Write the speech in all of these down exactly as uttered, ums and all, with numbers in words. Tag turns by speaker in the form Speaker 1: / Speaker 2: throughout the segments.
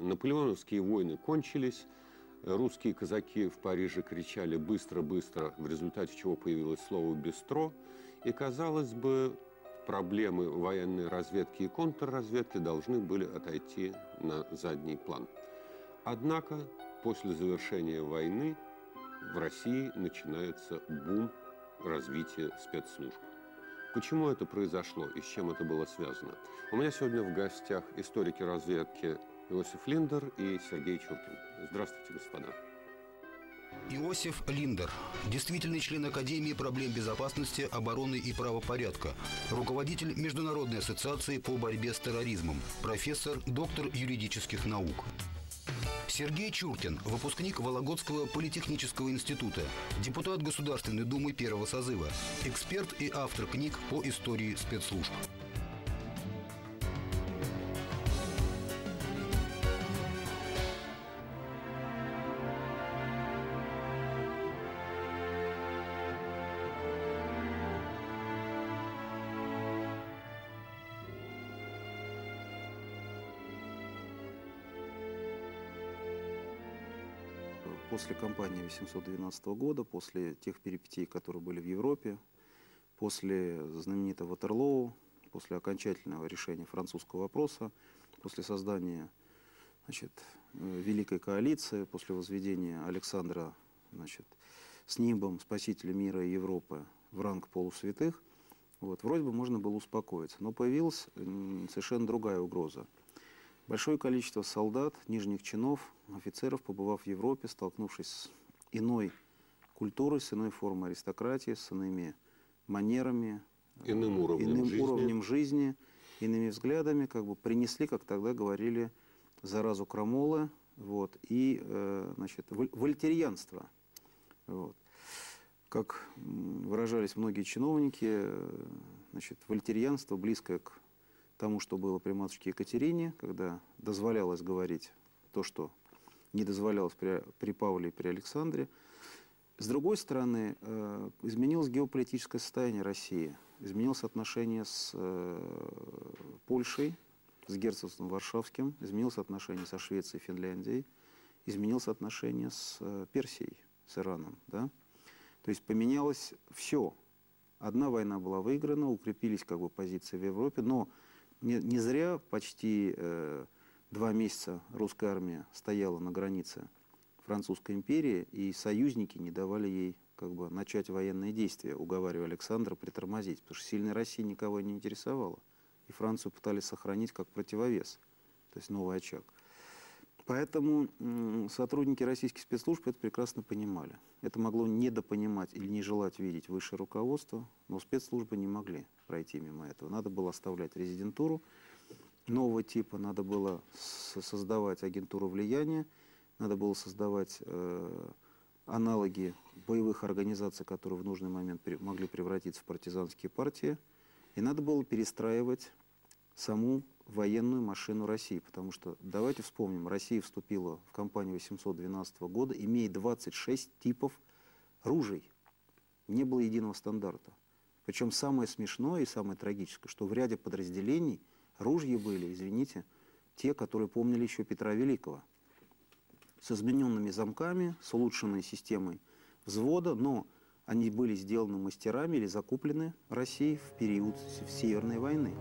Speaker 1: Наполеоновские войны кончились, русские казаки в Париже кричали «быстро-быстро», в результате чего появилось слово «бистро», и, казалось бы, проблемы военной разведки и контрразведки должны были отойти на задний план. Однако после завершения войны в России начинается бум развития спецслужб. Почему это произошло и с чем это было связано? У меня сегодня в гостях историки разведки Иосиф Линдер и Сергей Чуркин. Здравствуйте, господа.
Speaker 2: Иосиф Линдер, действительный член Академии проблем безопасности, обороны и правопорядка, руководитель Международной ассоциации по борьбе с терроризмом, профессор, доктор юридических наук. Сергей Чуркин, выпускник Вологодского политехнического института, депутат Государственной Думы первого созыва, эксперт и автор книг по истории спецслужб.
Speaker 3: После кампании восемьсот двенадцатого года, после тех перипетий, которые были в Европе, после знаменитого Ватерлоу, после окончательного решения французского вопроса, после создания, значит, Великой коалиции, после возведения Александра, значит, с нимбом спасителя мира и Европы в ранг полусвятых, вот, вроде бы можно было успокоиться. Но появилась совершенно другая угроза. Большое количество солдат, нижних чинов, офицеров, побывав в Европе, столкнувшись с иной культурой, с иной формой аристократии, с иными манерами,
Speaker 1: иным уровнем,
Speaker 3: иным
Speaker 1: жизни.
Speaker 3: уровнем жизни, иными взглядами, как бы принесли, как тогда говорили, заразу крамолы, вот, и э, значит, вольтерьянство. Вот. Как выражались многие чиновники, значит, вольтерьянство, близкое к тому, что было при матушке Екатерине, когда дозволялось говорить то, что не дозволялось при, при Павле и при Александре. С другой стороны, э, изменилось геополитическое состояние России, изменилось отношение с э, Польшей, с герцогством Варшавским, изменилось отношение со Швецией и Финляндией, изменилось отношение с э, Персией, с Ираном. Да? То есть поменялось все. Одна война была выиграна, укрепились как бы позиции в Европе, но Не, не зря почти э, два месяца русская армия стояла на границе Французской империи, и союзники не давали ей как бы начать военные действия, уговаривая Александра притормозить, потому что сильная Россия никого не интересовала. И Францию пытались сохранить как противовес, то есть новый очаг. Поэтому м, сотрудники российских спецслужб это прекрасно понимали. Это могло недопонимать или не желать видеть высшее руководство, но спецслужбы не могли пройти мимо этого. Надо было оставлять резидентуру нового типа, надо было создавать агентуру влияния, надо было создавать э, аналоги боевых организаций, которые в нужный момент при, могли превратиться в партизанские партии, и надо было перестраивать саму военную машину России, потому что, давайте вспомним, Россия вступила в кампанию восемьсот двенадцатого года, имея двадцать шесть типов ружей. Не было единого стандарта. Причем самое смешное и самое трагическое, что в ряде подразделений ружья были, извините, те, которые помнили еще Петра Великого. С измененными замками, с улучшенной системой взвода, но они были сделаны мастерами или закуплены Россией в период Северной войны.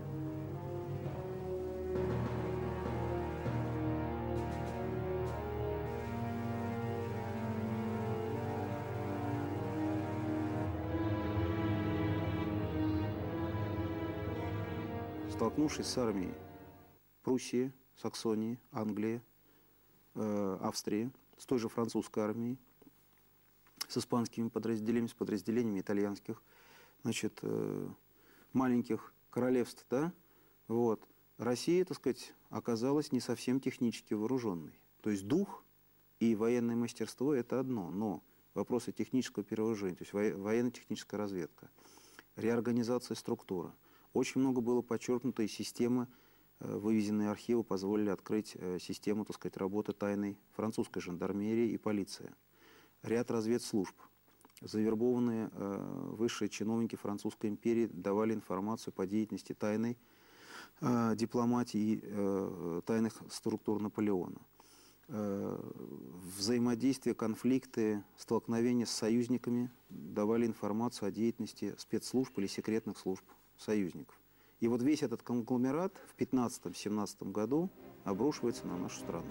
Speaker 3: Столкнувшись с армией Пруссии, Саксонии, Англии, э, Австрии, с той же французской армией, с испанскими подразделениями, с подразделениями итальянских, значит, э, маленьких королевств, да, вот, Россия, так сказать, оказалась не совсем технически вооруженной. То есть дух и военное мастерство – это одно, но вопросы технического перевооружения, то есть военно-техническая разведка, реорганизация структуры. Очень много было подчеркнуто, и системы, вывезенные архивы, позволили открыть систему, так сказать, работы тайной французской жандармерии и полиции. Ряд разведслужб. Завербованные э, высшие чиновники Французской империи давали информацию по деятельности тайной э, дипломатии и э, тайных структур Наполеона. взаимодействия, конфликты, столкновения с союзниками давали информацию о деятельности спецслужб или секретных служб союзников. И вот весь этот конгломерат в пятнадцатом-семнадцатом году обрушивается на нашу страну.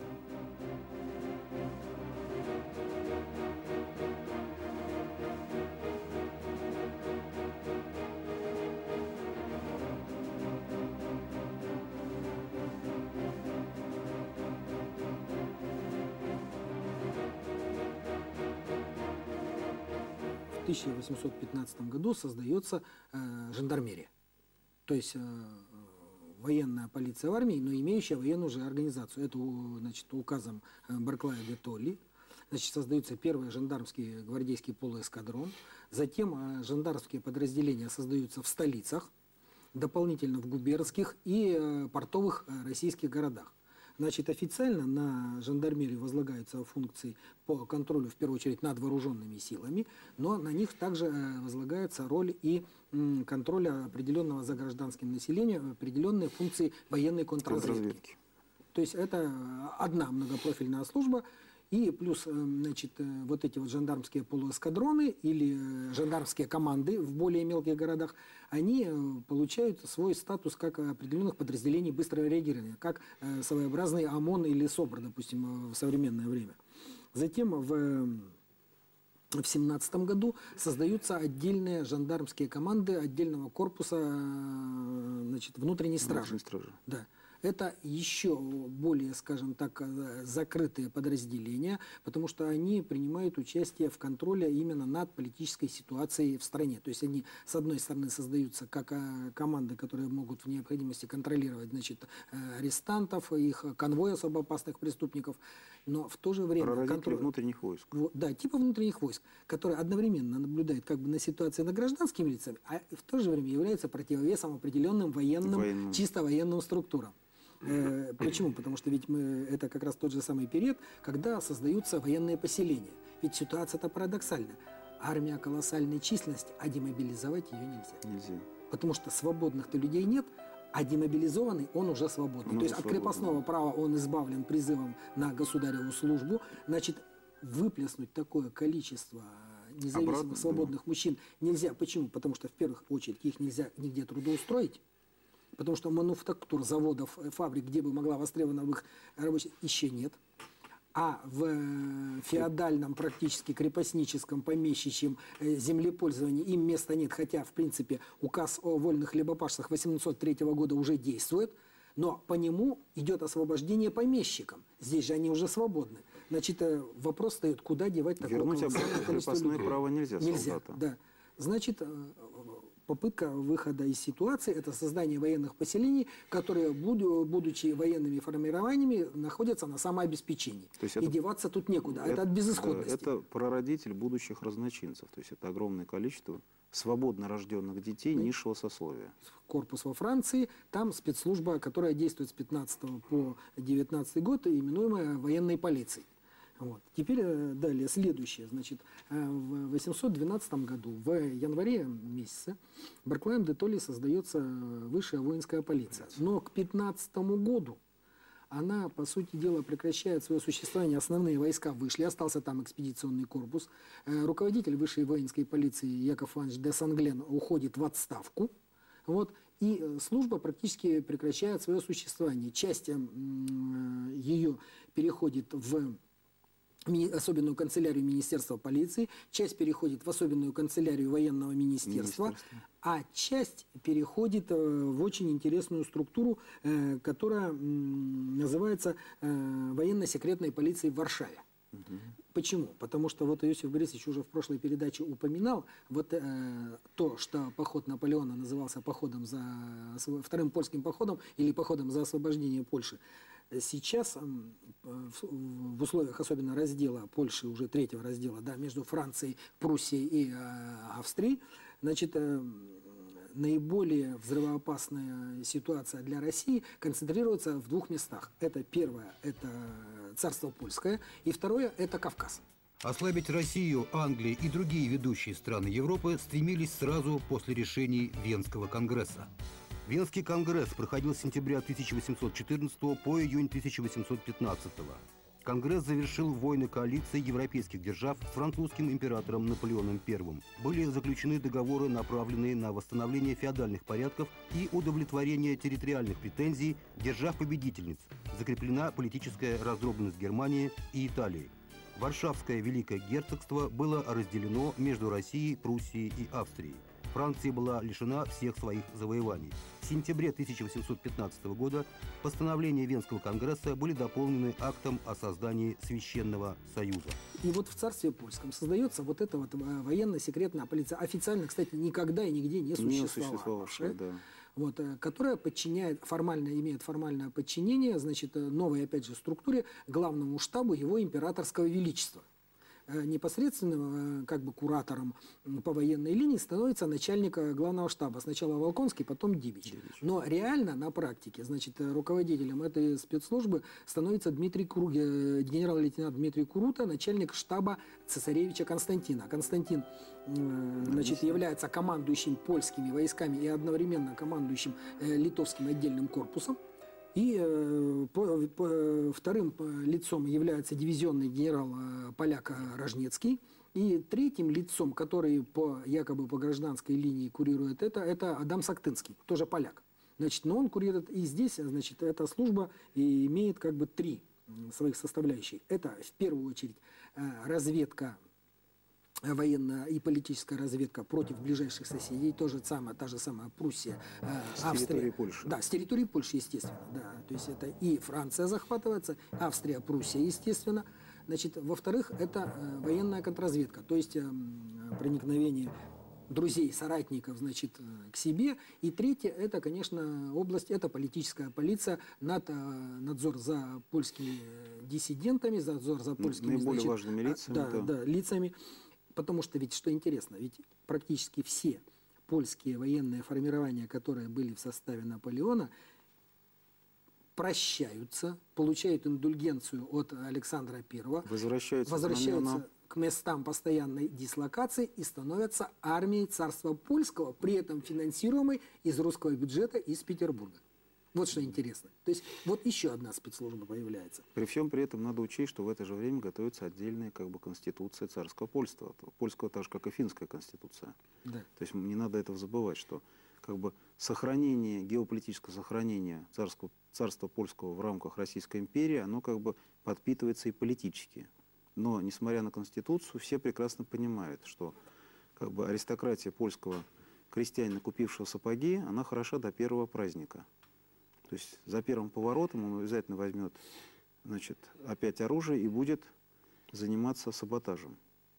Speaker 4: В тысяча восемьсот пятнадцатом году создается э, жандармерия, то есть э, военная полиция в армии, но имеющая военную же организацию. Это, значит, указом Барклая де Толли, значит, создаются первые жандармские гвардейский полуэскадрон, затем э, жандармские подразделения создаются в столицах, дополнительно в губернских и э, портовых э, российских городах. Значит, официально на жандармерию возлагаются функции по контролю, в первую очередь, над вооруженными силами, но на них также возлагается роль и контроля определенного за гражданским населением, определенные функции военной контрразведки. контрразведки. То есть это одна многопрофильная служба, и плюс, значит, вот эти вот жандармские полуэскадроны или жандармские команды в более мелких городах, они получают свой статус как определенных подразделений быстрого реагирования, как своеобразный ОМОН или СОБР, допустим, в современное время. Затем в В семнадцатом году создаются отдельные жандармские команды отдельного корпуса, значит, внутренней стражи.
Speaker 3: стражи.
Speaker 4: Да. Это еще более, скажем так, закрытые подразделения, потому что они принимают участие в контроле именно над политической ситуацией в стране. То есть они, с одной стороны, создаются как команды, которые могут в необходимости контролировать, значит, арестантов, их конвой особо опасных преступников, но в то же время...
Speaker 3: Прародители
Speaker 4: контроль...
Speaker 3: внутренних войск.
Speaker 4: Да, типа внутренних войск, которые одновременно наблюдают как бы на ситуации над гражданскими лицами, а в то же время являются противовесом определенным военным, военным. чисто военным структурам. Э, почему? Потому что ведь мы, это как раз тот же самый период, когда создаются военные поселения. Ведь ситуация-то парадоксальна. Армия колоссальной численности, а демобилизовать ее нельзя.
Speaker 3: Нельзя.
Speaker 4: Потому что свободных-то людей нет, а демобилизованный он уже свободный.
Speaker 3: Он
Speaker 4: То есть
Speaker 3: свободный.
Speaker 4: От крепостного права он избавлен призывом на государеву службу. Значит, выплеснуть такое количество независимых
Speaker 3: Обратно,
Speaker 4: свободных
Speaker 3: да.
Speaker 4: мужчин нельзя. Почему? Потому что в первую очередь их нельзя нигде трудоустроить. Потому что мануфактур, заводов, фабрик, где бы могла востребована их рабочих, еще нет. А в феодальном, практически крепостническом, помещичьем землепользовании им места нет. Хотя, в принципе, указ о вольных хлебопашцах восемьсот третьего года уже действует. Но по нему идет освобождение помещикам. Здесь же они уже свободны. Значит, вопрос стоит, куда девать такое
Speaker 3: Вернуть обратно крепостное
Speaker 4: людей?
Speaker 3: право нельзя,
Speaker 4: Нельзя,
Speaker 3: солдата.
Speaker 4: да. Значит, попытка выхода из ситуации – это создание военных поселений, которые, будучи военными формированиями, находятся на самообеспечении. То есть и это, деваться тут некуда. Это, это от безысходности.
Speaker 3: Да, это прародитель будущих разночинцев. То есть это огромное количество свободно рожденных детей низшего сословия.
Speaker 4: Корпус во Франции, там спецслужба, которая действует с пятнадцатого по девятнадцатый год, именуемая военной полицией. Вот. Теперь далее, следующее. Значит, в восемьсот двенадцатом году, в январе месяце, Барклаем де Толли создается высшая воинская полиция. Но к пятнадцатому году она, по сути дела, прекращает свое существование. Основные войска вышли, остался там экспедиционный корпус. Руководитель высшей воинской полиции Яков Иванович де Санглен уходит в отставку. Вот. И служба практически прекращает свое существование. Часть ее переходит в особенную канцелярию Министерства полиции, часть переходит в особенную канцелярию военного министерства, а часть переходит в очень интересную структуру, которая называется военно-секретной полицией в Варшаве. Угу. Почему? Потому что вот Иосиф Борисович уже в прошлой передаче упоминал вот э, то, что поход Наполеона назывался походом за вторым польским походом или походом за освобождение Польши. Сейчас в условиях особенно раздела Польши, уже третьего раздела, да, между Францией, Пруссией и э, Австрией, значит, э, наиболее взрывоопасная ситуация для России концентрируется в двух местах. Это первое, это царство польское, и второе, это Кавказ.
Speaker 2: Ослабить Россию, Англию и другие ведущие страны Европы стремились сразу после решений Венского конгресса. Венский конгресс проходил с сентября тысяча восемьсот четырнадцатого по июнь тысяча восемьсот пятнадцатого. Конгресс завершил войны коалиции европейских держав с французским императором Наполеоном Первым. Были заключены договоры, направленные на восстановление феодальных порядков и удовлетворение территориальных претензий держав-победительниц. Закреплена политическая раздробленность Германии и Италии. Варшавское Великое Герцогство было разделено между Россией, Пруссией и Австрией. Франция была лишена всех своих завоеваний. В сентябре тысяча восемьсот пятнадцатого года постановления Венского конгресса были дополнены актом о создании Священного Союза.
Speaker 4: И вот в царстве польском создается вот эта вот военно-секретная полиция, официально, кстати, никогда и нигде не существовавшая,
Speaker 3: да.
Speaker 4: Вот, которая подчиняет, формально имеет формальное подчинение, значит, новой, опять же, структуре главному штабу его императорского величества. Непосредственно как бы куратором по военной линии становится начальник главного штаба. Сначала Волконский, потом Дибич. Дибич. Но реально на практике, значит, руководителем этой спецслужбы становится Дмитрий Круг, генерал-лейтенант Дмитрий Курута, начальник штаба цесаревича Константина. Константин, значит, является командующим польскими войсками и одновременно командующим литовским отдельным корпусом. И э, по, по, вторым лицом является дивизионный генерал-поляк Рожнецкий. И третьим лицом, который по, якобы по гражданской линии курирует это, это Адам Сактынский, тоже поляк. Значит, но он курирует и здесь, значит, эта служба и имеет как бы три своих составляющих. Это в первую очередь разведка, военная и политическая разведка против ближайших соседей, то же самое, та же самая Пруссия, э, Австрия.
Speaker 3: С территории Польши.
Speaker 4: Да, с территории Польши, естественно. Да. То есть это и Франция захватывается, Австрия, Пруссия, естественно. Значит, во-вторых, это э, военная контрразведка, то есть э, проникновение друзей, соратников, значит, к себе. И третье, это, конечно, область, это политическая полиция, над, надзор за польскими диссидентами, надзор за польскими,
Speaker 3: наиболее
Speaker 4: значит,
Speaker 3: важными лицами.
Speaker 4: Да, да. Да, лицами. Потому что ведь, что интересно, ведь практически все польские военные формирования, которые были в составе Наполеона, прощаются, получают индульгенцию от Александра Первого,
Speaker 3: возвращаются,
Speaker 4: возвращаются к местам постоянной дислокации и становятся армией царства польского, при этом финансируемой из русского бюджета из Петербурга. Вот что интересно. То есть вот еще одна спецслужба появляется.
Speaker 3: При всем при этом надо учесть, что в это же время готовится отдельная как бы конституция царского польства. Польского так же, как и финская конституция. Да. То есть не надо этого забывать, что как бы сохранение, геополитическое сохранение царского, царства польского в рамках Российской империи, оно как бы подпитывается и политически. Но, несмотря на конституцию, все прекрасно понимают, что как бы аристократия польского крестьянина, купившего сапоги, она хороша до первого праздника. То есть за первым поворотом он обязательно возьмет, значит, опять оружие и будет заниматься саботажем.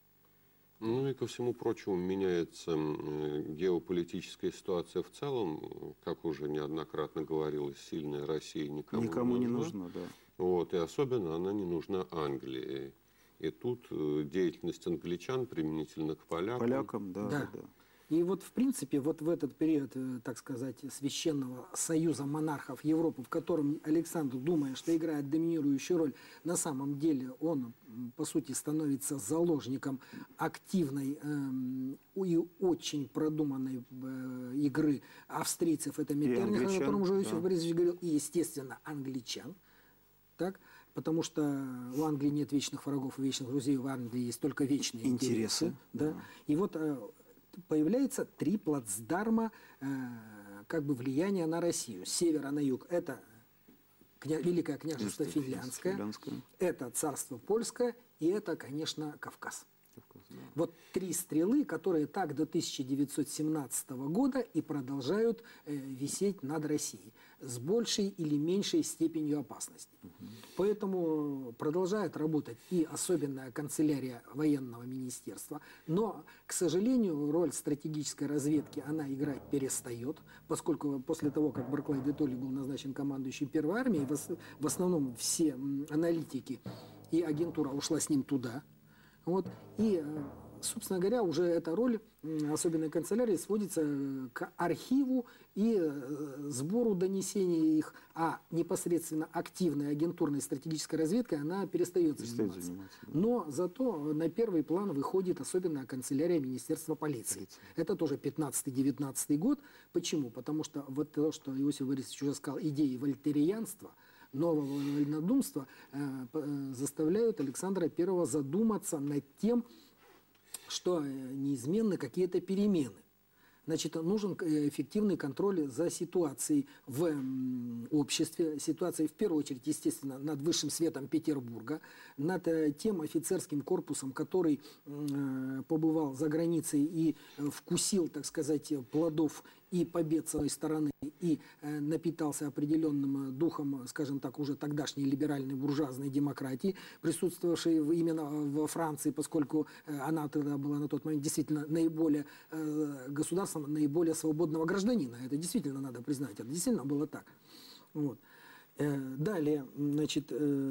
Speaker 1: Ну и ко всему прочему меняется геополитическая ситуация в целом. Как уже неоднократно говорилось, сильная Россия никому,
Speaker 3: никому
Speaker 1: не
Speaker 3: нужна.
Speaker 1: нужна.
Speaker 3: Не нужна, да.
Speaker 1: Вот, и особенно она не нужна Англии. И тут деятельность англичан применительно к полякам.
Speaker 3: Полякам, да, да. да.
Speaker 4: И вот, в принципе, вот в этот период, так сказать, священного союза монархов Европы, в котором Александр, думая, что играет доминирующую роль, на самом деле он, по сути, становится заложником активной э, и очень продуманной э, игры австрийцев, это Меттерниха, о котором уже Иосиф да. Борисович говорил, и, естественно, англичан. Так? Потому что у Англии нет вечных врагов и вечных друзей, у Англии есть только вечные интересы. интересы да? Да. И вот э, появляется три плацдарма э, как бы влияния на Россию. С севера на юг это кня... Великое княжество Финляндское, Финляндское, это царство Польское и это, конечно, Кавказ. Кавказ да. Вот три стрелы, которые так до тысяча девятьсот семнадцатого года и продолжают э, висеть над Россией с большей или меньшей степенью опасности. Угу. Поэтому продолжает работать и особенная канцелярия военного министерства. Но, к сожалению, роль стратегической разведки она играть перестает, поскольку после того, как Барклай де Толли был назначен командующим первой армией, в основном все аналитики и агентура ушла с ним туда. Вот, и, собственно говоря, уже эта роль особенной канцелярии сводится к архиву и сбору донесений их, а непосредственно активной агентурной стратегической разведкой она перестает, перестает заниматься. заниматься да. Но зато на первый план выходит особенная канцелярия Министерства полиции. Полиция. Это тоже пятнадцатый-девятнадцатый год. Почему? Потому что вот то, что Иосиф Борисович уже сказал, идеи вольтерианства, нового вольнодумства заставляют Александра Первого задуматься над тем, что неизменны какие-то перемены. Значит, нужен эффективный контроль за ситуацией в обществе, ситуацией, в первую очередь, естественно, над высшим светом Петербурга, над тем офицерским корпусом, который побывал за границей и вкусил, так сказать, плодов и побед с одной стороны, и напитался определенным духом, скажем так, уже тогдашней либеральной буржуазной демократии, присутствовавшей именно во Франции, поскольку она тогда была на тот момент действительно наиболее государством, наиболее свободного гражданина. Это действительно надо признать, это действительно было так. Вот. Далее, значит,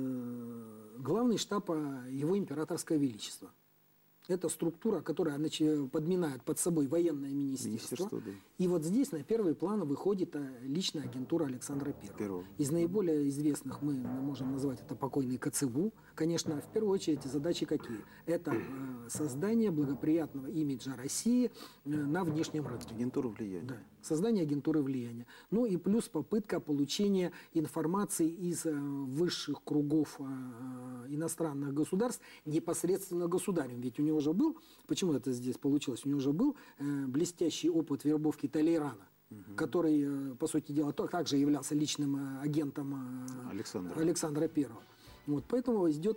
Speaker 4: главный штаб его императорского величества. Это структура, которая подминает под собой военное министерство. министерство да. И вот здесь на первый план выходит личная агентура Александра Первого. Первого. Из наиболее известных мы можем назвать это покойный КЦУ. Конечно, в первую очередь задачи какие? Это создание благоприятного имиджа России на внешнем рынке.
Speaker 3: Агентура влияния.
Speaker 4: Да. Создание агентуры влияния. Ну и плюс попытка получения информации из высших кругов иностранных государств непосредственно государем. Ведь у него уже был, почему это здесь получилось, у него уже был блестящий опыт вербовки Толейрана, угу. который, по сути дела, также являлся личным агентом
Speaker 3: Александра,
Speaker 4: Александра Первого. Вот, поэтому идет,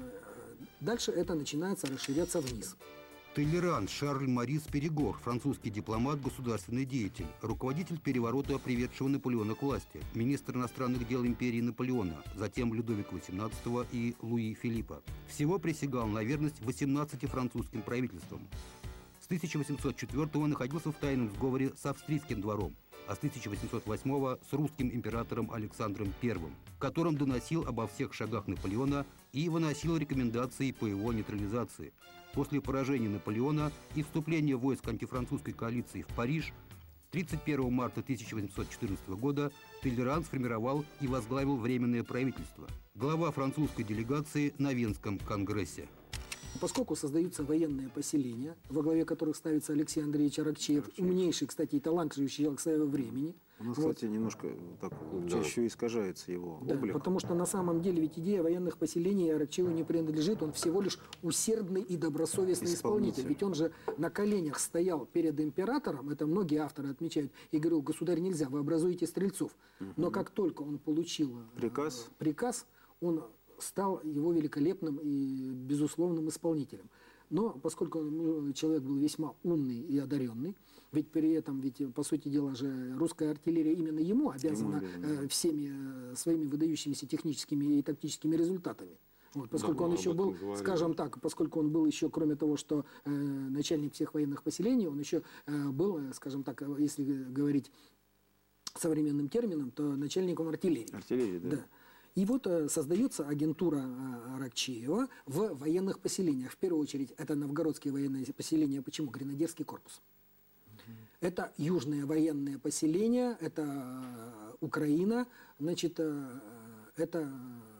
Speaker 4: дальше это начинается расширяться вниз.
Speaker 2: Толейран Шарль Морис Перегор, французский дипломат, государственный деятель, руководитель переворота, приведшего Наполеона к власти, министр иностранных дел империи Наполеона, затем Людовика восемнадцатого и Луи Филиппа. Всего присягал на верность восемнадцати французским правительствам. С тысяча восемьсот четвёртого находился в тайном сговоре с австрийским двором, а с тысяча восемьсот восьмого с русским императором Александром Первым, которым доносил обо всех шагах Наполеона и выносил рекомендации по его нейтрализации. После поражения Наполеона и вступления войск антифранцузской коалиции в Париж тридцать первого марта тысяча восемьсот четырнадцатого года Толейран сформировал и возглавил Временное правительство, глава французской делегации на Венском конгрессе.
Speaker 4: Поскольку создаются военные поселения, во главе которых ставится Алексей Андреевич Аракчеев, Аракчеев. умнейший, кстати, и талантливый человек своего времени.
Speaker 3: У нас, вот. кстати, немножко так да. чаще искажается его
Speaker 4: да,
Speaker 3: облик.
Speaker 4: Потому что на самом деле ведь идея военных поселений Аракчееву не принадлежит, он всего лишь усердный и добросовестный исполнитель. исполнитель. Ведь он же на коленях стоял перед императором, это многие авторы отмечают, и говорил: государь, нельзя, вы образуете стрельцов. Угу. Но как только он получил
Speaker 3: приказ,
Speaker 4: приказ он стал его великолепным и безусловным исполнителем. Но поскольку человек был весьма умный и одаренный, ведь при этом, ведь, по сути дела же, русская артиллерия именно ему обязана ему, э, всеми э, своими выдающимися техническими и тактическими результатами. Вот, поскольку да, он еще был, говорили. скажем так, поскольку он был еще, кроме того, что э, начальник всех военных поселений, он еще э, был, скажем так, если говорить современным термином, то начальником артиллерии.
Speaker 3: Артиллерии, да. да.
Speaker 4: И вот э, создается агентура э, Аракчеева в военных поселениях. В первую очередь это новгородские военные поселения. Почему? Гренадерский корпус. Угу. Это южные военные поселения, это э, Украина, значит, э, это,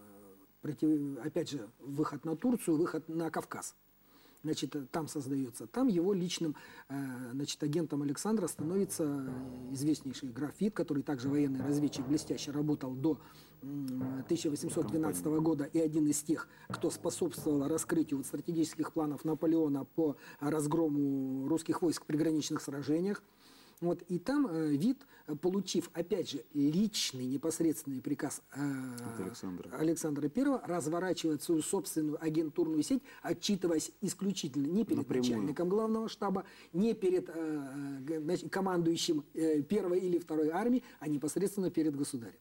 Speaker 4: против, опять же, выход на Турцию, выход на Кавказ. Значит, там создается. Там его личным э, значит, агентом Александра становится известнейший граф Вит, который также военный разведчик, блестяще работал до тысяча восемьсот двенадцатого года и один из тех, кто способствовал раскрытию вот стратегических планов Наполеона по разгрому русских войск в приграничных сражениях. Вот, и там э, Вит, получив, опять же, личный непосредственный приказ э, Александра. Александра Первого, разворачивает свою собственную агентурную сеть, отчитываясь исключительно не перед Напрямую. начальником главного штаба, не перед э, командующим э, первой или второй армией, а непосредственно перед государем.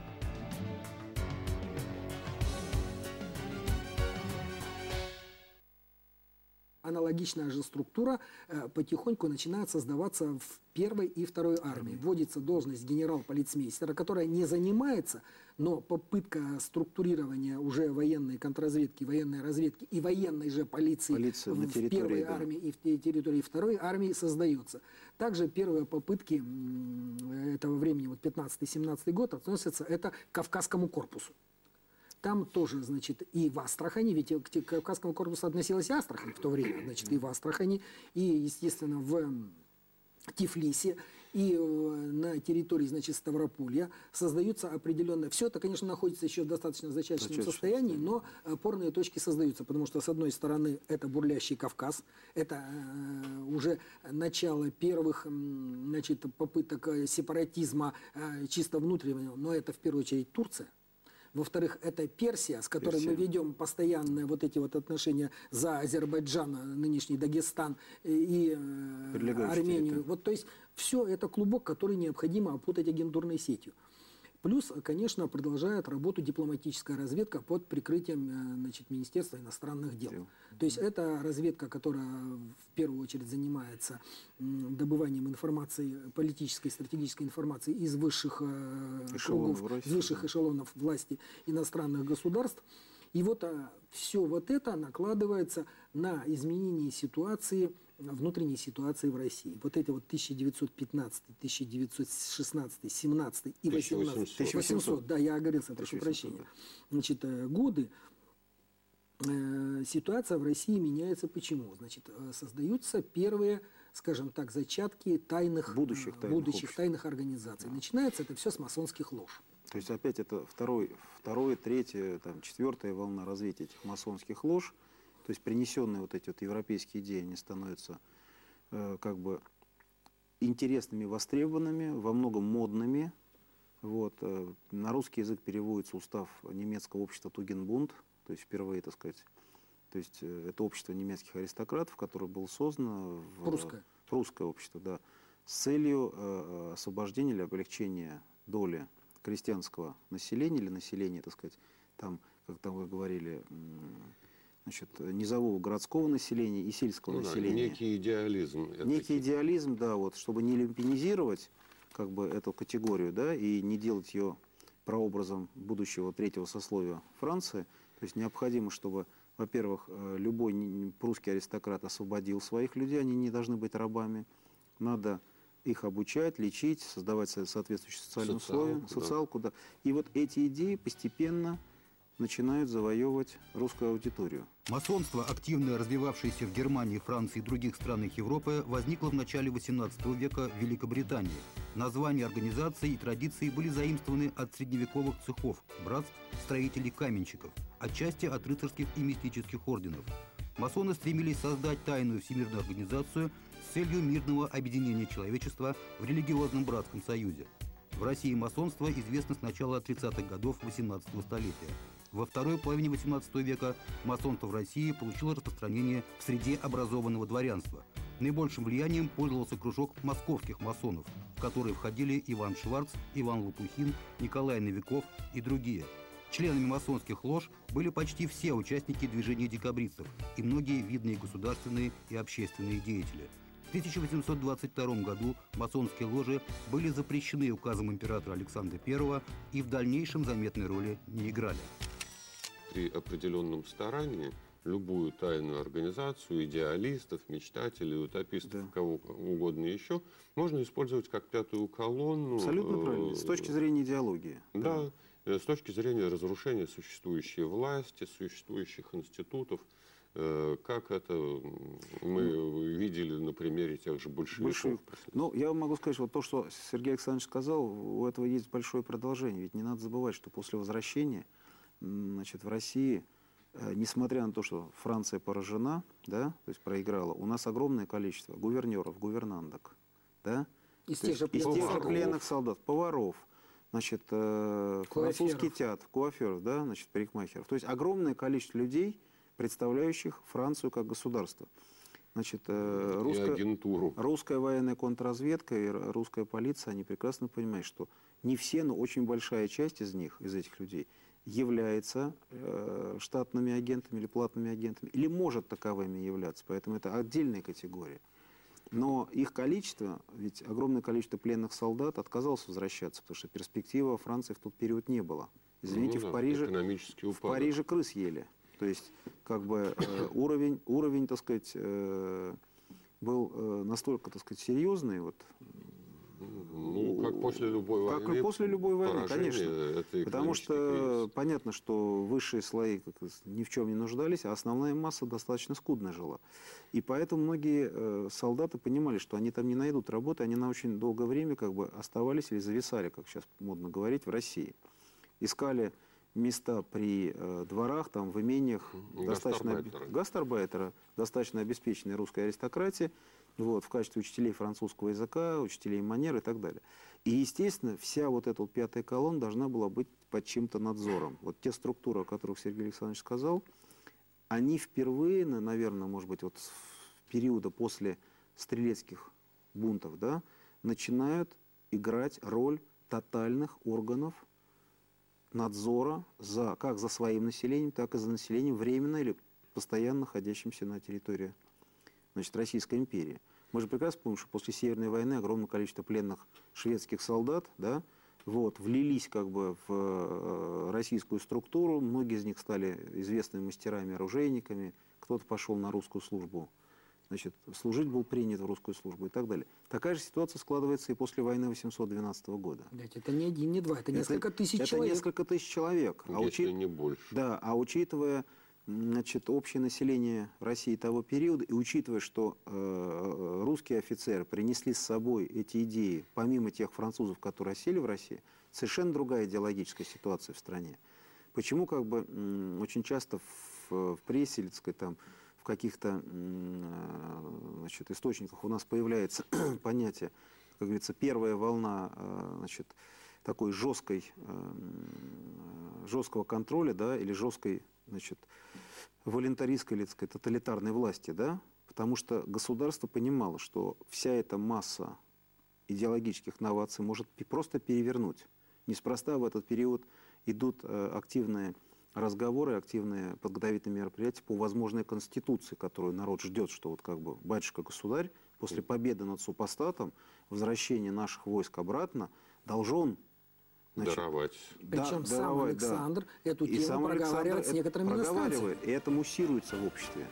Speaker 4: Аналогичная же структура э, потихоньку начинает создаваться в первой и второй армии. Вводится должность генерал-полицмейстера, которая не занимается, но попытка структурирования уже военной контрразведки, военной разведки и военной же полиции в, в первой да. армии и в территории второй армии создается. Также первые попытки этого времени, вот пятнадцатый-семнадцатый год, относятся это к Кавказскому корпусу. Там тоже, значит, и в Астрахани, ведь к Кавказскому корпусу относилась Астрахань в то время, значит, и в Астрахани, и, естественно, в Тифлисе, и на территории, значит, Ставрополья создаются определенные... Все это, конечно, находится еще в достаточно зачаточном состоянии, но опорные точки создаются, потому что, с одной стороны, это бурлящий Кавказ, это э, уже начало первых, значит, попыток сепаратизма э, чисто внутреннего, но это в первую очередь Турция. Во-вторых, это Персия, с которой Персия. мы ведем постоянные вот эти вот отношения за Азербайджан, нынешний Дагестан и э, Армению. Вот, то есть все это клубок, который необходимо опутать агентурной сетью. Плюс, конечно, продолжает работу дипломатическая разведка под прикрытием, значит, Министерства иностранных дел. Дел. То есть это разведка, которая в первую очередь занимается добыванием информации, политической, стратегической информации из высших кругов, из высших эшелонов власти иностранных государств. И вот а, все вот это накладывается на изменение ситуации, внутренней ситуации в России. Вот эти вот тысяча девятьсот пятнадцатый, тысяча девятьсот шестнадцатый, семнадцатый и восемнадцатый, тысяча восемьсот, да, я оговорился, прошу прощения, значит, годы, э, ситуация в России меняется. Почему? Значит, создаются первые, скажем так, зачатки тайных, будущих тайных, будущих тайных организаций. Да. Начинается это все с масонских лож.
Speaker 3: То есть опять это второй, второй, третья, там, четвертая волна развития этих масонских лож. То есть принесенные вот эти вот европейские идеи, они становятся э, как бы интересными, востребованными, во многом модными. Вот. Э, на русский язык переводится устав немецкого общества Тугенбунд, то есть впервые, так сказать. То есть э, это общество немецких аристократов, которое было создано в
Speaker 4: Прусское.
Speaker 3: Прусское общество, да, с целью э, освобождения или облегчения доли крестьянского населения или населения, так сказать, там, как там вы говорили, значит, низового городского населения и сельского ну, населения.
Speaker 1: Да, некий идеализм.
Speaker 3: Некий идеализм, да, вот, чтобы не люмпинизировать как бы эту категорию, да, и не делать ее прообразом будущего третьего сословия Франции. То есть необходимо, чтобы, во-первых, любой прусский аристократ освободил своих людей, они не должны быть рабами. Надо их обучать, лечить, создавать соответствующие социальные условия, социалку, да. И вот эти идеи постепенно начинают завоевывать русскую аудиторию.
Speaker 2: Масонство, активно развивавшееся в Германии, Франции и других странах Европы, возникло в начале восемнадцатого века в Великобритании. Названия организаций и традиции были заимствованы от средневековых цехов, братств, строителей каменщиков, отчасти от рыцарских и мистических орденов. Масоны стремились создать тайную всемирную организацию с целью мирного объединения человечества в религиозном братском союзе. В России масонство известно с начала тридцатых годов восемнадцатого столетия. Во второй половине восемнадцатого века масонство в России получило распространение в среде образованного дворянства. Наибольшим влиянием пользовался кружок московских масонов, в которые входили Иван Шварц, Иван Лопухин, Николай Новиков и другие. Членами масонских лож были почти все участники движения декабристов и многие видные государственные и общественные деятели. В тысяча восемьсот двадцать втором году масонские ложи были запрещены указом императора Александра Первого и в дальнейшем заметной роли не играли.
Speaker 1: При определенном старании любую тайную организацию, идеалистов, мечтателей, утопистов, да. кого угодно еще, можно использовать как пятую колонну.
Speaker 3: Абсолютно правильно, с точки зрения идеологии.
Speaker 1: Да, да, с точки зрения разрушения существующей власти, существующих институтов. Как это мы видели на примере тех же большевиков.
Speaker 3: Ну, я могу сказать, вот то, что Сергей Александрович сказал, у этого есть большое продолжение. Ведь не надо забывать, что после возвращения, значит, в России, несмотря на то, что Франция поражена, да, то есть проиграла, у нас огромное количество гувернеров, гувернанток, да,
Speaker 4: из тех же
Speaker 3: пленных солдат, поваров, значит, французский театр, куаферов, да, значит, парикмахеров. То есть огромное количество людей, представляющих Францию как государство. Значит, русская, русская военная контрразведка и русская полиция, они прекрасно понимают, что не все, но очень большая часть из них, из этих людей, является э, штатными агентами или платными агентами, или может таковыми являться. Поэтому это отдельная категория. Но их количество, ведь огромное количество пленных солдат отказалось возвращаться, потому что перспективы Франции в тот период не было. Извините, ну, да, в Париже, в Париже крыс ели. То есть, как бы, э, уровень, уровень, так сказать, э, был э, настолько, так сказать, серьезный, вот,
Speaker 1: Ну, как после любой войны.
Speaker 3: Как и после любой войны, конечно.
Speaker 1: Это
Speaker 3: Потому что кризис. Понятно, что высшие слои как, ни в чем не нуждались, а основная масса достаточно скудно жила. И поэтому многие э, солдаты понимали, что они там не найдут работы, они на очень долгое время как бы оставались или зависали, как сейчас модно говорить, в России. Искали места при э, дворах, там, в имениях достаточно, гастарбайтера, достаточно обеспеченной русской аристократии, вот, в качестве учителей французского языка, учителей манер и так далее. И, естественно, вся вот эта вот пятая колонна должна была быть под чьим-то надзором. Вот те структуры, о которых Сергей Александрович сказал, они впервые, наверное, может быть, вот с периода после стрелецких бунтов, да, начинают играть роль тотальных органов надзора за, как за своим населением, так и за населением временно или постоянно находящимся на территории, значит, Российской империи. Мы же прекрасно помним, что после Северной войны огромное количество пленных шведских солдат, да, вот, влились как бы в э, российскую структуру, многие из них стали известными мастерами, оружейниками, кто-то пошел на русскую службу, значит, служить был принят в русскую службу и так далее. Такая же ситуация складывается и после войны восемьсот двенадцатого года.
Speaker 4: Это не один, не два, это несколько
Speaker 3: это,
Speaker 4: тысяч
Speaker 3: это
Speaker 4: человек.
Speaker 3: Это несколько тысяч человек.
Speaker 1: Если а учит... не больше.
Speaker 3: Да, а учитывая, значит, общее население России того периода, и учитывая, что э, русские офицеры принесли с собой эти идеи, помимо тех французов, которые осели в России, совершенно другая идеологическая ситуация в стране. Почему как бы э, очень часто в, в прессе, или, так сказать, там, в каких-то э, значит, источниках у нас появляется понятие, как говорится, первая волна э, значит, такой жесткой, э, жесткого контроля, да, или жесткой, значит, волонтаристской, или, так сказать, тоталитарной власти, да, потому что государство понимало, что вся эта масса идеологических новаций может просто перевернуть. Неспроста в этот период идут э, активные разговоры, активные подготовительные мероприятия по возможной конституции, которую народ ждет, что вот как бы батюшка-государь после победы над супостатом, возвращения наших войск обратно, должен, значит,
Speaker 1: даровать.
Speaker 4: Причем
Speaker 3: да,
Speaker 4: сам
Speaker 3: даровать,
Speaker 4: Александр
Speaker 3: да.
Speaker 4: эту
Speaker 3: и
Speaker 4: тему проговаривает
Speaker 3: Александр
Speaker 4: с некоторыми
Speaker 3: проговаривает, и это муссируется в обществе.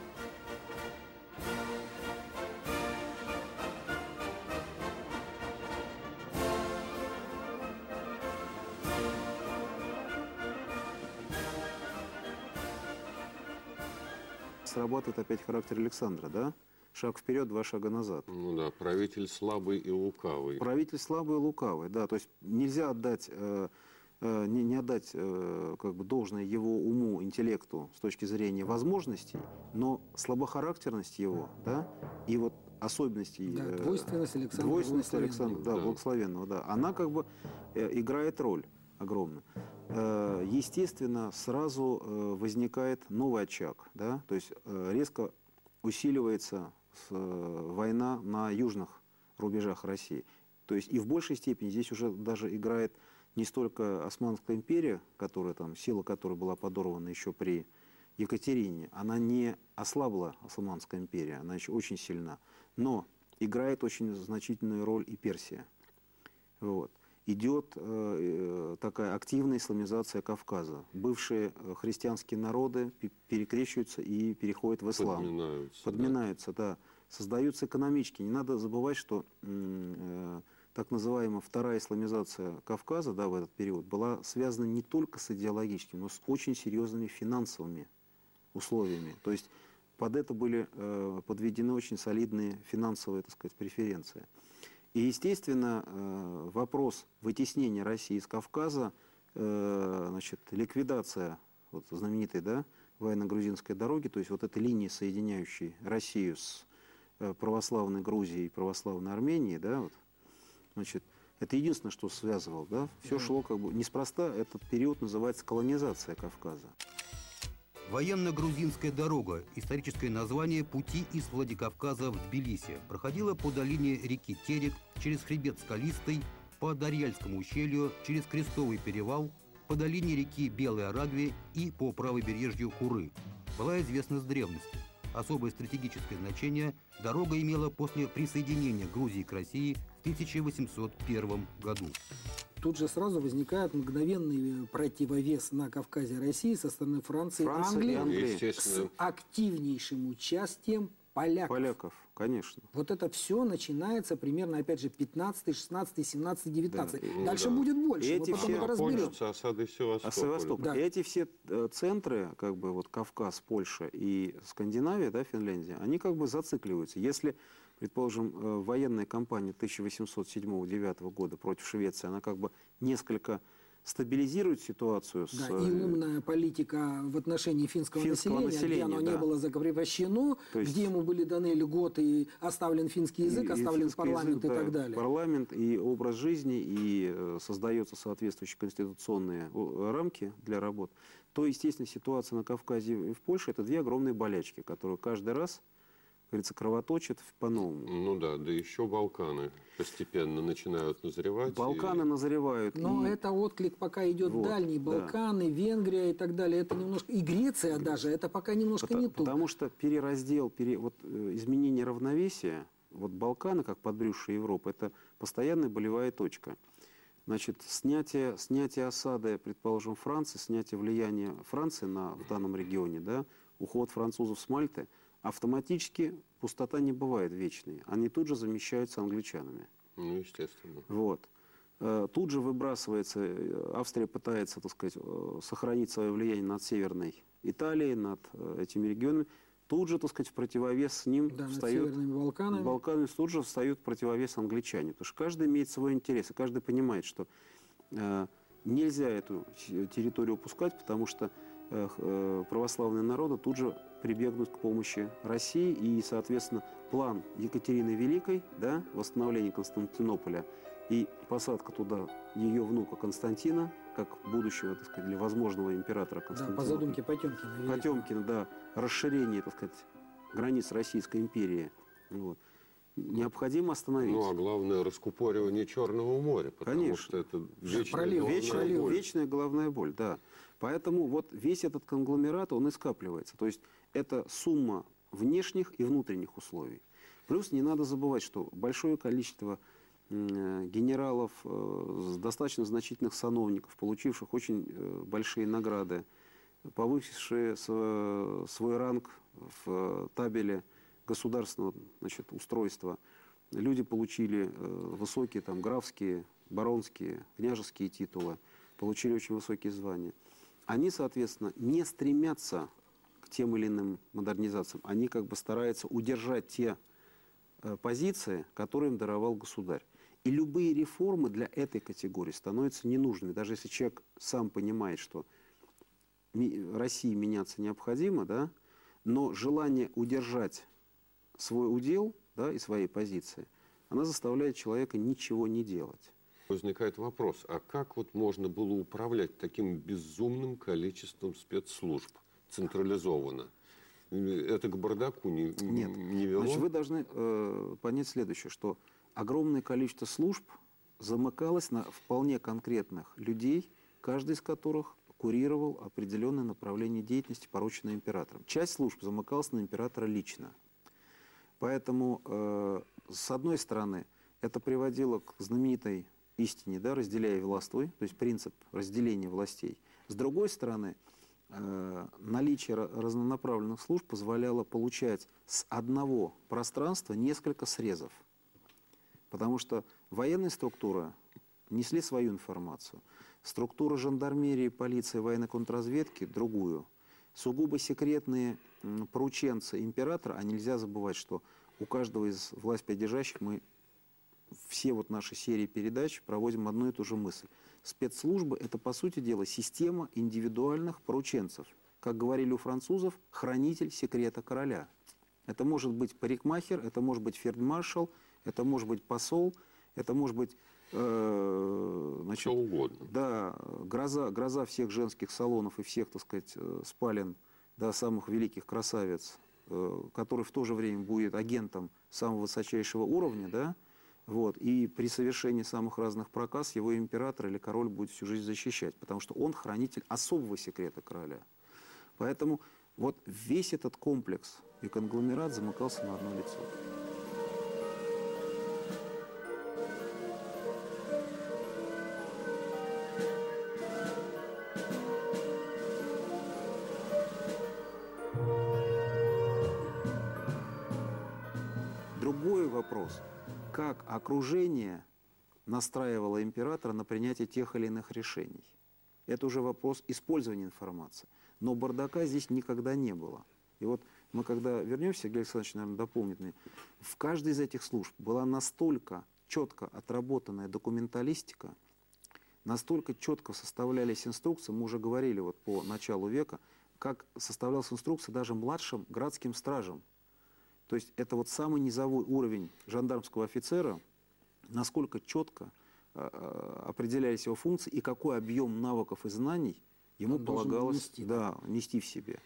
Speaker 3: Срабатывает опять характер Александра, да? Шаг вперед, два шага назад.
Speaker 1: Ну да, правитель слабый и лукавый.
Speaker 3: Правитель слабый и лукавый, да. То есть нельзя отдать, э, э, не, не отдать э, как бы должное его уму, интеллекту с точки зрения возможностей, но слабохарактерность его, да, и вот особенности,
Speaker 4: да,
Speaker 3: э,
Speaker 4: двойственность Александра,
Speaker 3: двойственность Александра, да,
Speaker 1: да.
Speaker 3: благословенного, да, она как бы э, играет роль огромную. Э, естественно, сразу э, возникает новый очаг, да, то есть э, резко усиливается с, э, война на южных рубежах России. То есть и в большей степени здесь уже даже играет не столько Османская империя, которая, там, сила которой была подорвана еще при Екатерине, она не ослабла, Османская империя, она еще очень сильна, но играет очень значительную роль и Персия. Вот. Идет э, такая активная исламизация Кавказа. Бывшие христианские народы перекрещиваются и переходят в ислам.
Speaker 1: Подминаются.
Speaker 3: Подминаются, да. да. Создаются экономически. Не надо забывать, что э, так называемая вторая исламизация Кавказа, да, в этот период была связана не только с идеологическими, но с очень серьезными финансовыми условиями. То есть под это были э, подведены очень солидные финансовые, так сказать, преференции. И, естественно, э, вопрос вытеснения России из Кавказа, э, значит, ликвидация вот, знаменитой, да, военно-грузинской дороги, то есть вот этой линии, соединяющей Россию с э, православной Грузией и православной Арменией, да, вот, значит, это единственное, что связывало, да, все шло как бы неспроста, этот период называется колонизация Кавказа.
Speaker 2: Военно-грузинская дорога, историческое название пути из Владикавказа в Тбилиси, проходила по долине реки Терек, через хребет Скалистый, по Дарьяльскому ущелью, через Крестовый перевал, по долине реки Белой Арагви и по правобережью Куры. Была известна с древности. Особое стратегическое значение дорога имела после присоединения Грузии к России в тысяча восемьсот первом году.
Speaker 4: Тут же сразу возникает мгновенный противовес на Кавказе России со стороны Франции,
Speaker 3: Франция
Speaker 4: Англии,
Speaker 3: и Англия.
Speaker 4: с активнейшим участием поляков.
Speaker 3: Поляков, конечно.
Speaker 4: Вот это все начинается примерно, опять же, пятнадцатый, шестнадцатый, семнадцатый, девятнадцатый.
Speaker 1: Да.
Speaker 4: Дальше
Speaker 1: Ну, да.
Speaker 4: будет больше,
Speaker 3: Эти
Speaker 4: мы потом
Speaker 3: все
Speaker 4: это разберем.
Speaker 1: Кончатся осадой Севастополя.
Speaker 3: А Севастополь.
Speaker 4: Да.
Speaker 3: Эти все э, центры, как бы вот Кавказ, Польша и Скандинавия, да, Финляндия, они как бы зацикливаются. Если, предположим, э, военная кампания тысяча восемьсот седьмого-девятого года против Швеции, она как бы несколько стабилизирует ситуацию. С,
Speaker 4: Да, и умная политика в отношении финского,
Speaker 3: финского
Speaker 4: населения,
Speaker 3: населения,
Speaker 4: где оно
Speaker 3: да.
Speaker 4: не было закрепощено,
Speaker 3: То есть-
Speaker 4: где ему были даны льготы, и оставлен финский язык,
Speaker 3: и- и
Speaker 4: оставлен
Speaker 3: финский
Speaker 4: парламент
Speaker 3: язык,
Speaker 4: и
Speaker 3: да,
Speaker 4: так далее.
Speaker 3: Парламент и образ жизни, и э, создаются соответствующие конституционные о, рамки для работ, то, естественно, ситуация на Кавказе и в Польше – это две огромные болячки, которые каждый раз, как говорится, кровоточат по-новому.
Speaker 1: Ну да, да еще Балканы постепенно начинают назревать.
Speaker 3: Балканы
Speaker 1: и...
Speaker 3: назревают.
Speaker 4: Но
Speaker 3: и-
Speaker 4: это отклик пока идет
Speaker 3: Вот,
Speaker 4: дальний.
Speaker 3: да.
Speaker 4: Балканы, Венгрия и так далее. Это немножко... И Греция даже, это пока немножко
Speaker 3: Потому,
Speaker 4: не то.
Speaker 3: потому что перераздел, пере, вот, э, изменение равновесия, вот Балканы, как подбрюшье Европы, это постоянная болевая точка. Значит, снятие, снятие осады, предположим, Франции, снятие влияния Франции на, в данном регионе, да, уход французов с Мальты, автоматически пустота не бывает вечной. Они тут же замещаются англичанами.
Speaker 1: Ну, естественно.
Speaker 3: Вот. Э, Тут же выбрасывается, э, Австрия пытается, так сказать, э, сохранить свое влияние над Северной Италией, над э, этими регионами. Тут же, так сказать, в противовес с ним
Speaker 4: Да, над
Speaker 3: встает,
Speaker 4: Северными Балканами.
Speaker 3: Балканами, тут же встают в противовес англичане. Потому что каждый имеет свой интерес, и каждый понимает, что э, нельзя эту территорию упускать, потому что э, э, православные народы тут же прибегнут к помощи России, и, соответственно, план Екатерины Великой, да, восстановление Константинополя и посадка туда ее внука Константина, как будущего, так сказать, или возможного императора
Speaker 4: Да,
Speaker 3: Константина.
Speaker 4: по задумке Потемкина. великого.
Speaker 3: Потемкина, да, расширение, так сказать, границ Российской империи. Вот. Необходимо остановить.
Speaker 1: Ну, а главное, раскупоривание Черного моря, потому
Speaker 3: Конечно.
Speaker 1: что это вечная
Speaker 4: Пролив,
Speaker 1: головная
Speaker 3: Вечная,
Speaker 4: пролив.
Speaker 1: боль.
Speaker 3: вечная головная боль, да. Поэтому вот весь этот конгломерат, он и скапливается. То есть это сумма внешних и внутренних условий. Плюс не надо забывать, что большое количество м, генералов, э, с достаточно значительных сановников, получивших очень э, большие награды, повысившие св- свой ранг в э, табеле государственного, значит, устройства, люди получили э, высокие там графские, баронские, княжеские титулы, получили очень высокие звания. Они, соответственно, не стремятся к тем или иным модернизациям. Они как бы стараются удержать те э, позиции, которые им даровал государь. И любые реформы для этой категории становятся ненужными. Даже если человек сам понимает, что ми- России меняться необходимо, да, но желание удержать свой удел, да, и свои позиции, она заставляет человека ничего не делать.
Speaker 1: Возникает вопрос, а как вот можно было управлять таким безумным количеством спецслужб централизованно? Это к бардаку не,
Speaker 3: Нет.
Speaker 1: не вело?
Speaker 3: Значит, вы должны э, понять следующее, что огромное количество служб замыкалось на вполне конкретных людей, каждый из которых курировал определенное направление деятельности, порученное императором. Часть служб замыкалась на императора лично. Поэтому, э, с одной стороны, это приводило к знаменитой истине, да, разделяя властвуй, то есть принцип разделения властей. С другой стороны, э, наличие ра- разнонаправленных служб позволяло получать с одного пространства несколько срезов. Потому что военная структура несли свою информацию, структура жандармерии, полиции, военной контрразведки – другую. Сугубо секретные м, порученцы императора, а нельзя забывать, что у каждого из властьпридержащих мы все вот наши серии передач проводим одну и ту же мысль. Спецслужбы – это, по сути дела, система индивидуальных порученцев. Как говорили у французов, хранитель секрета короля. Это может быть парикмахер, это может быть фельдмаршал, это может быть посол, это может быть э, значит,
Speaker 1: Что угодно.
Speaker 3: да, гроза, гроза всех женских салонов и всех, так сказать, э, спален, да, самых великих красавиц, э, который в то же время будет агентом самого высочайшего уровня, да, вот, и при совершении самых разных проказ его император или король будет всю жизнь защищать, потому что он хранитель особого секрета короля. Поэтому вот весь этот комплекс и конгломерат замыкался на одно лицо. вопрос, как окружение настраивало императора на принятие тех или иных решений. Это уже вопрос использования информации. Но бардака здесь никогда не было. И вот мы когда вернемся, Сергей Александрович, наверное, дополнит мне, в каждой из этих служб была настолько четко отработанная документалистика, настолько четко составлялись инструкции, мы уже говорили вот по началу века, как составлялась инструкция даже младшим градским стражам. То есть это вот самый низовой уровень жандармского офицера, насколько четко э, определялись его функции и какой объем навыков и знаний ему
Speaker 4: Он
Speaker 3: полагалось
Speaker 4: нести.
Speaker 3: Да, нести в себе.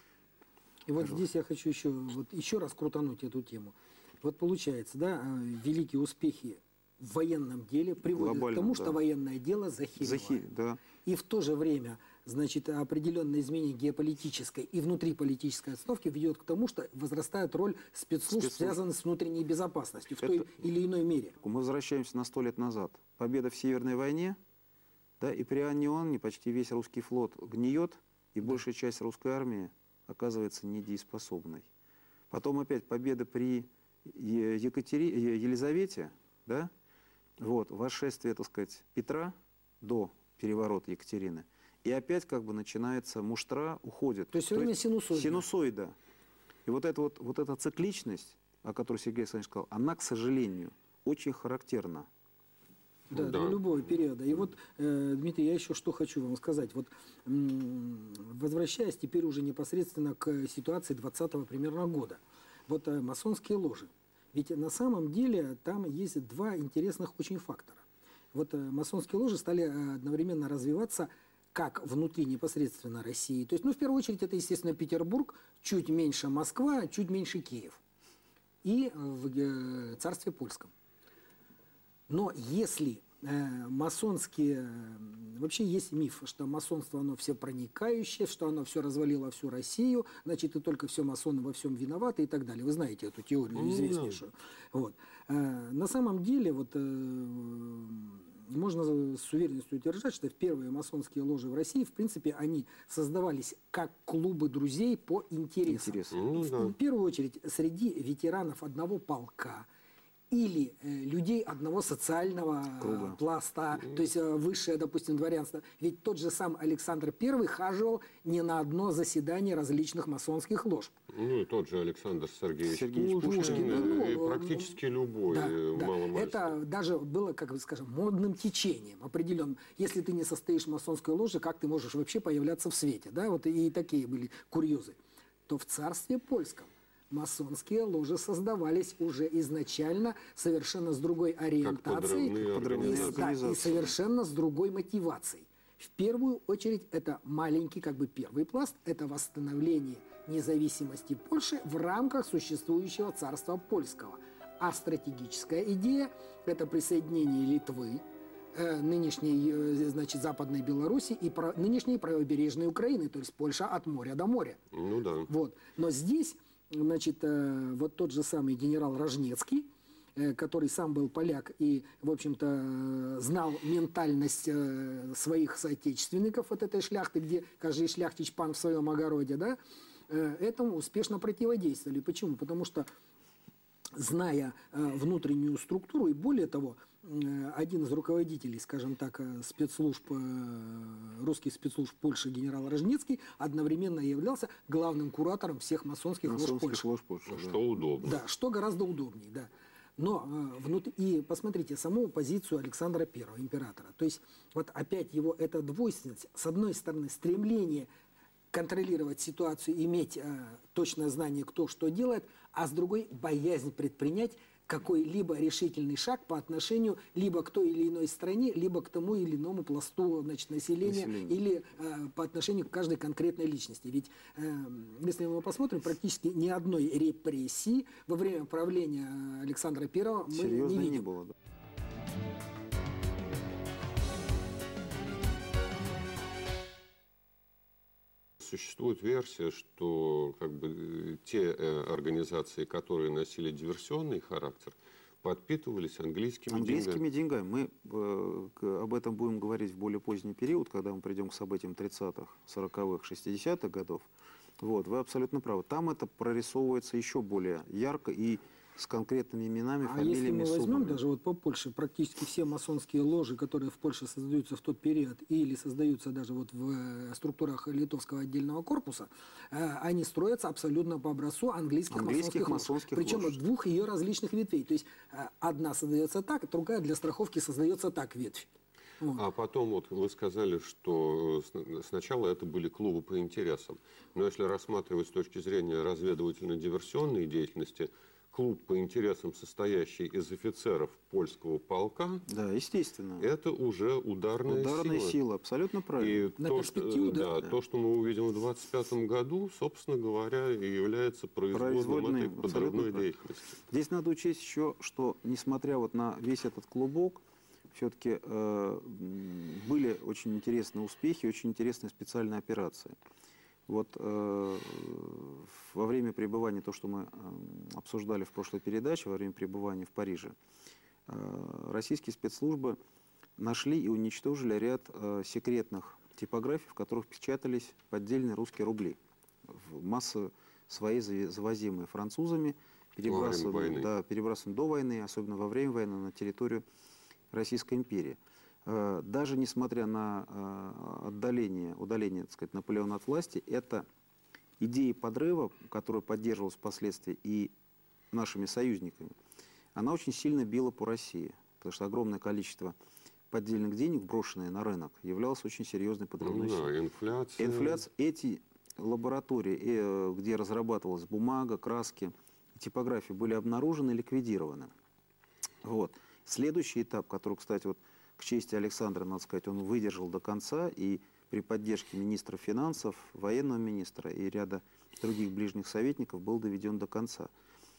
Speaker 4: И вот здесь я хочу еще, вот еще раз крутануть эту тему. Вот получается, да, великие успехи в военном деле приводят
Speaker 3: Глобально,
Speaker 4: к тому,
Speaker 3: да.
Speaker 4: что военное дело захилило.
Speaker 3: Захи, да.
Speaker 4: И в то же время, значит, определенное изменение геополитической и внутриполитической обстановки ведет к тому, что возрастает роль спецслужб,
Speaker 3: Спецслужб.
Speaker 4: связанных с внутренней безопасностью в
Speaker 3: Это-
Speaker 4: той или иной мере.
Speaker 3: Мы возвращаемся на сто лет назад. Победа в Северной войне, да, и при Анне Иоанне почти весь русский флот гниет, и большая часть русской армии оказывается недееспособной. Потом опять победа при Е- Екатери... Е- Елизавете, да, вот, восшествие, так сказать, Петра до переворота Екатерины. И опять как бы начинается муштра, уходит.
Speaker 4: То есть всё время синусоида.
Speaker 3: Синусоида. И вот эта, вот, вот эта цикличность, о которой Сергей Александрович сказал, она, к сожалению, очень характерна.
Speaker 4: Да,
Speaker 1: Да.
Speaker 4: для любого периода. И вот, э, Дмитрий, я еще что хочу вам сказать. Вот, м, возвращаясь теперь уже непосредственно к ситуации двадцатого примерно года. Вот э, масонские ложи. Ведь на самом деле там есть два интересных очень фактора. Вот э, масонские ложи стали э, одновременно развиваться как внутри непосредственно России. То есть, ну, в первую очередь, это, естественно, Петербург, чуть меньше Москва, чуть меньше Киев. И э, в э, царстве польском. Но если э, масонские... э, Вообще есть миф, что масонство, оно все проникающее, что оно все развалило всю Россию, значит, и только все масоны во всем виноваты и так далее. Вы знаете эту теорию
Speaker 1: Ну,
Speaker 4: известнейшую. Вот. Э, на самом деле, вот, э, можно с уверенностью утверждать, что первые масонские ложи в России, в принципе, они создавались как клубы друзей по интересам.
Speaker 3: Интересно.
Speaker 1: Ну,
Speaker 4: В-
Speaker 1: да.
Speaker 4: В первую очередь среди ветеранов одного полка или э, людей одного социального э,
Speaker 3: Круга.
Speaker 4: пласта, то есть э, высшее, допустим, дворянство. Ведь тот же сам Александр Первый хаживал не на одно заседание различных масонских лож.
Speaker 1: Ну и тот же Александр Сергеевич,
Speaker 3: Сергеевич
Speaker 1: Пушкин,
Speaker 4: Пушкин,
Speaker 1: э,
Speaker 4: ну,
Speaker 1: и
Speaker 4: ну,
Speaker 1: практически любой
Speaker 4: Да,
Speaker 1: э,
Speaker 4: да.
Speaker 1: маломальский.
Speaker 4: Это даже было, как бы скажем, модным течением определенным. Если ты не состоишь в масонской ложе, как ты можешь вообще появляться в свете? Да? Вот и такие были курьезы. То в царстве польском масонские ложи создавались уже изначально совершенно с другой ориентацией
Speaker 1: подрывные
Speaker 4: и,
Speaker 3: организации.
Speaker 4: с- да, и
Speaker 3: организации.
Speaker 4: совершенно с другой мотивацией. В первую очередь это маленький, как бы первый пласт, это восстановление независимости Польши в рамках существующего царства польского. А стратегическая идея – это присоединение Литвы, э, нынешней, э, значит, Западной Беларуси и про- нынешней правобережной Украины, то есть Польша от моря до моря.
Speaker 1: Ну да.
Speaker 4: Вот. Но здесь, значит, э, вот тот же самый генерал Рожнецкий, э, который сам был поляк и, в общем-то, э, знал ментальность э, своих соотечественников от этой шляхты, где каждый шляхтич пан в своем огороде, да, э, этому успешно противодействовали. Почему? Потому что, зная э, внутреннюю структуру, и более того, э, один из руководителей, скажем так, э, спецслужб, э, русских спецслужб Польши, генерал Рожнецкий, одновременно являлся главным куратором всех масонских лож
Speaker 3: Масонских
Speaker 4: Польши.
Speaker 3: лож Польши, да.
Speaker 1: Что удобно.
Speaker 4: Да, что гораздо удобнее, да. Но э, внутри, и посмотрите саму позицию Александра Первого, императора. То есть вот опять его эта двойственность, с одной стороны, стремление контролировать ситуацию, иметь э, точное знание, кто что делает, а с другой боязнь предпринять какой-либо решительный шаг по отношению либо к той или иной стране, либо к тому или иному пласту, значит, населения,
Speaker 3: Население.
Speaker 4: или э, по отношению к каждой конкретной личности. Ведь э, если мы посмотрим, практически ни одной репрессии во время правления Александра Первого мы
Speaker 3: Серьезно
Speaker 4: не
Speaker 3: не,
Speaker 4: видим.
Speaker 3: было. Да.
Speaker 1: Существует версия, что как бы, э, те э, организации, которые носили диверсионный характер, подпитывались английскими,
Speaker 3: Английскими
Speaker 1: деньгами.
Speaker 3: деньгами. Мы э, к- об этом будем говорить в более поздний период, когда мы придем к событиям тридцатых, сороковых, шестидесятых годов. Вот, вы абсолютно правы. Там это прорисовывается еще более ярко и с конкретными именами,
Speaker 4: А
Speaker 3: фамилиями,
Speaker 4: если мы возьмем
Speaker 3: суммами.
Speaker 4: даже вот по Польше, практически все масонские ложи, которые в Польше создаются в тот период или создаются даже вот в э, структурах литовского отдельного корпуса, э, они строятся абсолютно по образцу английских,
Speaker 3: Английских
Speaker 4: масонских,
Speaker 3: масонских
Speaker 4: лож. Причем
Speaker 3: лож.
Speaker 4: двух ее различных ветвей. То есть э, одна создается так, другая для страховки создается так ветвь. Вот.
Speaker 1: А потом вот вы сказали, что с- сначала это были клубы по интересам. Но если рассматривать с точки зрения разведывательно-диверсионной деятельности, клуб по интересам, состоящий из офицеров польского полка,
Speaker 3: Да, естественно.
Speaker 1: это уже ударная,
Speaker 3: Ударная
Speaker 1: сила.
Speaker 3: сила, абсолютно правильно.
Speaker 1: И
Speaker 4: На
Speaker 1: то, что,
Speaker 4: перспективу, да.
Speaker 1: да, то, что мы увидим в двадцать пятом году, собственно говоря, и является производным
Speaker 3: Производной,
Speaker 1: этой подрывной
Speaker 3: абсолютно так.
Speaker 1: деятельности.
Speaker 3: Здесь надо учесть еще, что несмотря вот на весь этот клубок, все-таки э, были очень интересные успехи, очень интересные специальные операции. Вот э, во время пребывания, то, что мы э, обсуждали в прошлой передаче, во время пребывания в Париже, э, российские спецслужбы нашли и уничтожили ряд э, секретных типографий, в которых печатались поддельные русские рубли. В массы свои завозимые французами, перебрасываемые, да, перебрасываемые до войны, особенно во время войны, на территорию Российской империи. Даже несмотря на отдаление, удаление, так сказать, Наполеона от власти, эта идея подрыва, которая поддерживалась впоследствии и нашими союзниками, она очень сильно била по России, потому что огромное количество поддельных денег, брошенные на рынок, являлось очень серьезной подрывной
Speaker 1: Ну,
Speaker 3: силой.
Speaker 1: да, инфляция.
Speaker 3: Инфляция. Эти лаборатории, где разрабатывалась бумага, краски, типографии, были обнаружены и ликвидированы. Вот. Следующий этап, который, кстати, вот к чести Александра, надо сказать, он выдержал до конца, и при поддержке министра финансов, военного министра и ряда других ближних советников был доведен до конца.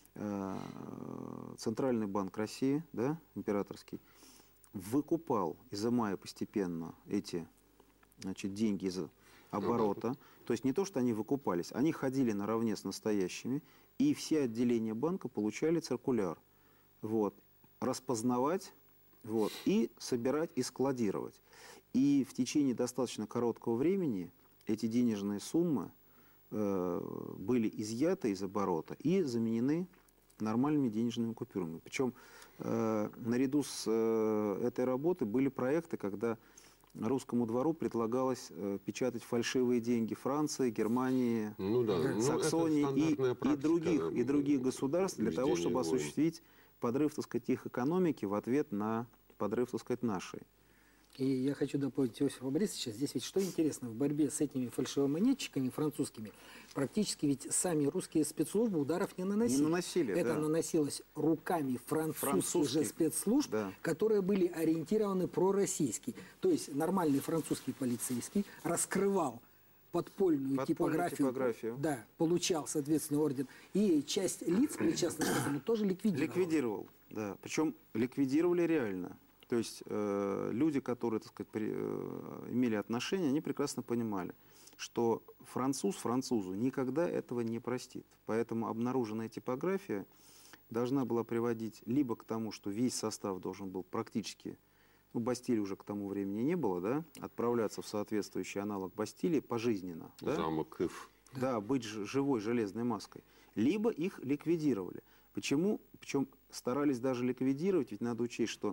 Speaker 3: Центральный банк России, да, императорский, выкупал, изымая постепенно эти, значит, деньги из оборота. То есть не то, что они выкупались, они ходили наравне с настоящими, и все отделения банка получали циркуляр. Вот. Распознавать, вот, и собирать и складировать. И в течение достаточно короткого времени эти денежные суммы э, были изъяты из оборота и заменены нормальными денежными купюрами. Причем э, наряду с э, этой работой были проекты, когда русскому двору предлагалось э, печатать фальшивые деньги Франции, Германии,
Speaker 1: ну, да. ну,
Speaker 3: Саксонии и, и, других, и других государств для того, чтобы
Speaker 1: войн.
Speaker 3: осуществить подрыв, так сказать, их экономики в ответ на подрыв, так сказать, нашей.
Speaker 4: И я хочу дополнить Иосифа Борисовича. Здесь ведь что интересно, в борьбе с этими фальшивомонетчиками французскими практически ведь сами русские спецслужбы ударов не наносили.
Speaker 3: Не наносили,
Speaker 4: Это
Speaker 3: да.
Speaker 4: наносилось руками французских, французских. же спецслужб,
Speaker 3: да.
Speaker 4: которые были ориентированы пророссийски. То есть нормальный французский полицейский раскрывал подпольную,
Speaker 3: Подпольную
Speaker 4: типографию,
Speaker 3: типографию.
Speaker 4: Да, получал, соответственно, орден. И часть лиц, причастных к этому, тоже ликвидировал.
Speaker 3: Ликвидировал, да. Причем ликвидировали реально. То есть э, люди, которые, так сказать, при, э, имели отношения, они прекрасно понимали, что француз французу никогда этого не простит. Поэтому обнаруженная типография должна была приводить либо к тому, что весь состав должен был практически, ну, Бастилии уже к тому времени не было, да, отправляться в соответствующий аналог Бастилии пожизненно. Да?
Speaker 1: Замок Ив.
Speaker 3: Да, быть живой железной маской. Либо их ликвидировали. Почему? Причем старались даже ликвидировать, ведь надо учесть, что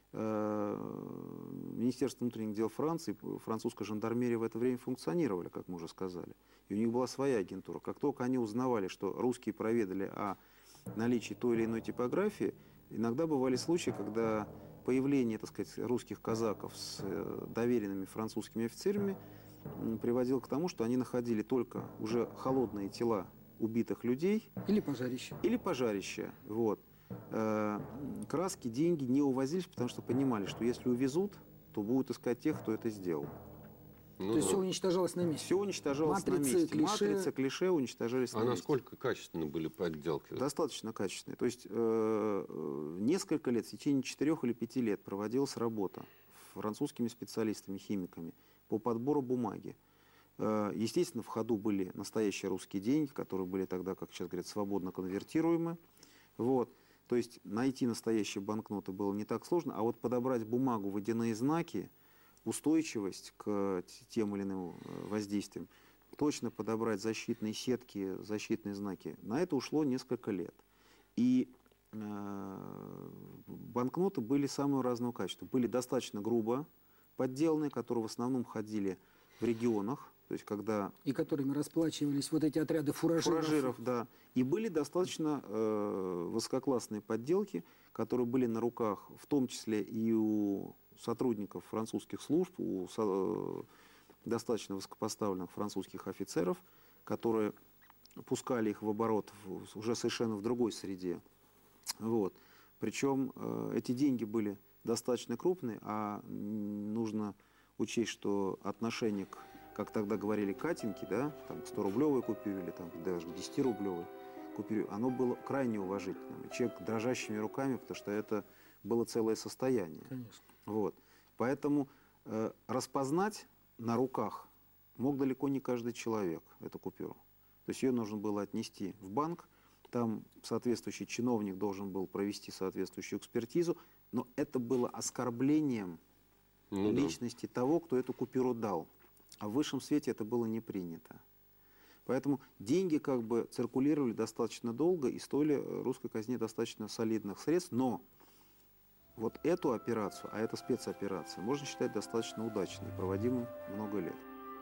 Speaker 3: Министерство внутренних дел Франции, французская жандармерия в это время функционировали, как мы уже сказали. И у них была своя агентура. Как только они узнавали, что русские проведали о наличии той или иной типографии, иногда бывали случаи, когда появление, так сказать, русских казаков с доверенными французскими офицерами приводило к тому, что они находили только уже холодные тела убитых людей.
Speaker 4: Или пожарища.
Speaker 3: Или пожарища. Вот. Краски, деньги не увозились, потому что понимали, что если увезут, то будут искать тех, кто это сделал.
Speaker 1: Ну,
Speaker 4: то
Speaker 1: да.
Speaker 4: есть все уничтожалось на месте?
Speaker 3: Все уничтожалось
Speaker 4: Матрицы,
Speaker 3: на месте.
Speaker 4: клише.
Speaker 3: Матрицы, клише уничтожались
Speaker 1: а
Speaker 3: на месте.
Speaker 1: насколько качественно были подделки?
Speaker 3: Достаточно качественные. То есть э, несколько лет, в течение четырех или пяти лет проводилась работа французскими специалистами, химиками по подбору бумаги. Э, естественно, в ходу были настоящие русские деньги, которые были тогда, как сейчас говорят, свободно конвертируемы. Вот. То есть найти настоящие банкноты было не так сложно, а вот подобрать бумагу, водяные знаки, устойчивость к тем или иным воздействиям, точно подобрать защитные сетки, защитные знаки, на это ушло несколько лет. И банкноты были самого разного качества. Были достаточно грубо подделанные, которые в основном ходили в регионах, то есть когда...
Speaker 4: И которыми расплачивались вот эти отряды фуражиров.
Speaker 3: Фуражиров, да. И были достаточно э, высококлассные подделки, которые были на руках, в том числе и у сотрудников французских служб, у э, достаточно высокопоставленных французских офицеров, которые пускали их в оборот в, уже совершенно в другой среде. Вот. Причем э, эти деньги были достаточно крупные, а нужно учесть, что отношение к, как тогда говорили, катинки, да, там сто-рублевой купюре или там, даже десятирублевой купюре, оно было крайне уважительным. Человек дрожащими руками, потому что это было целое состояние.
Speaker 4: Конечно.
Speaker 3: Вот. Поэтому э, распознать на руках мог далеко не каждый человек эту купюру. То есть ее нужно было отнести в банк, там соответствующий чиновник должен был провести соответствующую экспертизу, но это было оскорблением ну, личности да. того, кто эту купюру дал. А в высшем свете это было не принято. Поэтому деньги как бы циркулировали достаточно долго и стоили русской казне достаточно солидных средств, но вот эту операцию, а это спецоперация, можно считать достаточно удачной, проводимой много лет.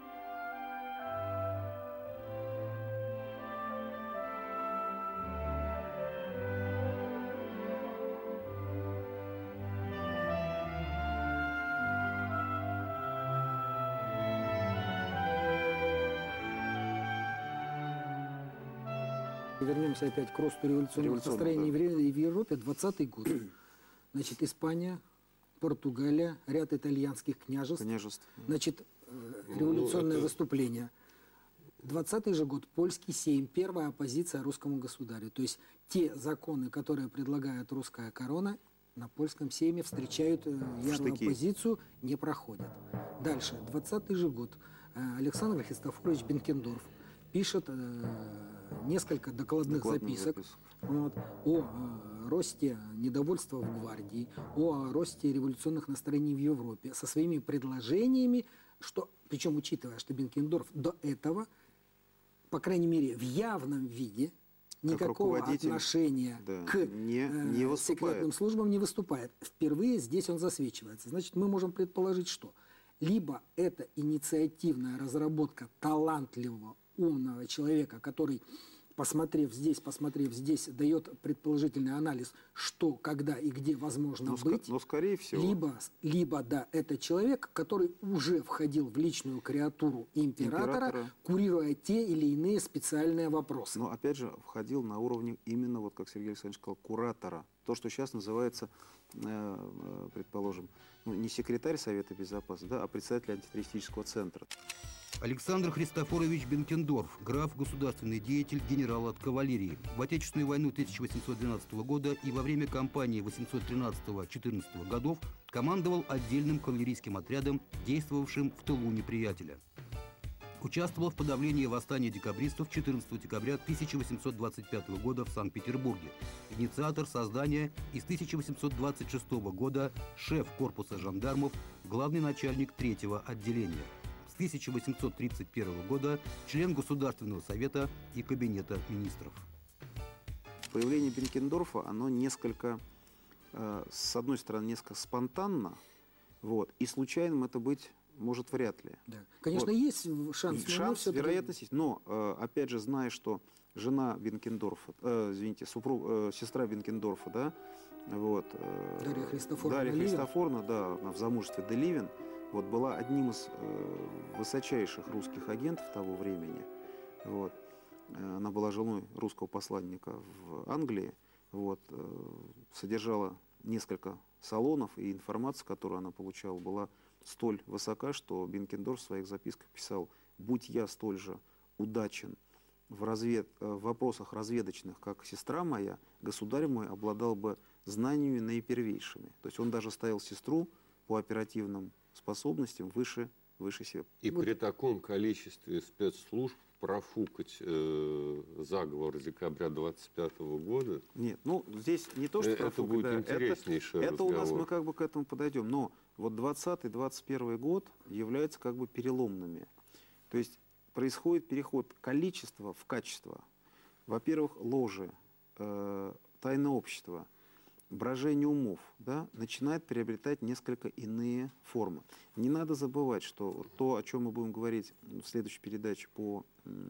Speaker 4: Вернемся опять к росту революционных настроений да. в Европе. двадцатый год. Значит, Испания, Португалия, ряд итальянских княжеств.
Speaker 3: Княжеств.
Speaker 4: Значит, революционное ну, это... выступление. двадцатый же год. Польский сейм. Первая оппозиция русскому государю. То есть те законы, которые предлагает русская корона, на польском сейме встречают ярую оппозицию, не проходят. Дальше. двадцатый же год. Александр Христофорович Бенкендорф пишет несколько докладных
Speaker 3: Докладных
Speaker 4: записок
Speaker 3: записок.
Speaker 4: вот, о э, росте недовольства в гвардии, о росте революционных настроений в Европе, со своими предложениями, что, причем учитывая, что Бенкендорф до этого, по крайней мере, в явном виде, никакого отношения
Speaker 3: да,
Speaker 4: к
Speaker 3: не, не
Speaker 4: э, секретным службам не выступает. Впервые здесь он засвечивается. Значит, мы можем предположить, что либо это инициативная разработка талантливого, умного человека, который, посмотрев здесь, посмотрев здесь, дает предположительный анализ, что, когда и где возможно
Speaker 3: но,
Speaker 4: быть.
Speaker 3: Но, скорее всего.
Speaker 4: Либо, либо, да, это человек, который уже входил в личную креатуру императора, императора, курируя те или иные специальные вопросы.
Speaker 3: Но, опять же, входил на уровне именно, вот как Сергей Александрович сказал, куратора. То, что сейчас называется, э, предположим, ну, не секретарь Совета Безопасности, да, а председатель антитеррористического центра.
Speaker 2: Александр Христофорович Бенкендорф, граф, государственный деятель, генерал от кавалерии. В Отечественную войну тысяча восемьсот двенадцатого года и во время кампании восемьсот тринадцатого — четырнадцатого годов командовал отдельным кавалерийским отрядом, действовавшим в тылу неприятеля. Участвовал в подавлении восстания декабристов четырнадцатого декабря тысяча восемьсот двадцать пятого года в Санкт-Петербурге. Инициатор создания и с тысяча восемьсот двадцать шестого года шеф корпуса жандармов, главный начальник третьего отделения. С тысяча восемьсот тридцать первого года член Государственного совета и Кабинета министров.
Speaker 3: Появление Бенкендорфа, оно несколько, э, с одной стороны, несколько спонтанно, вот, и случайным это быть может вряд ли.
Speaker 4: Да. Конечно, вот. Есть шанс.
Speaker 3: Шанс, вероятность есть. Но, э, опять же, зная, что жена Бенкендорфа, э, извините, супруг, э, сестра Бенкендорфа, да, вот, э,
Speaker 4: Дарья Христофоровна,
Speaker 3: Дарья Христофоровна, да, она в замужестве де Ливен, вот, была одним из э, высочайших русских агентов того времени. Вот. Она была женой русского посланника в Англии, вот, э, содержала несколько салонов, и информация, которую она получала, была столь высока, что Бенкендорф в своих записках писал: «Будь я столь же удачен в, развед... в вопросах разведочных, как сестра моя, государь мой обладал бы знаниями наипервейшими». То есть он даже ставил сестру по оперативным способностям выше, выше себя.
Speaker 1: И вот. При таком количестве спецслужб профукать э, заговор декабря двадцать пятого года...
Speaker 3: Нет, ну здесь не то, что
Speaker 1: это
Speaker 3: профукать,
Speaker 1: будет
Speaker 3: да,
Speaker 1: интереснейший
Speaker 3: это, это у нас мы
Speaker 1: разговор.
Speaker 3: как бы к этому подойдем. Но вот двадцатый — двадцать первый год являются как бы переломными. То есть происходит переход количества в качество. Во-первых, ложи, э, тайное общество, брожение умов, да, начинает приобретать несколько иные формы. Не надо забывать, что то, о чем мы будем говорить в следующей передаче по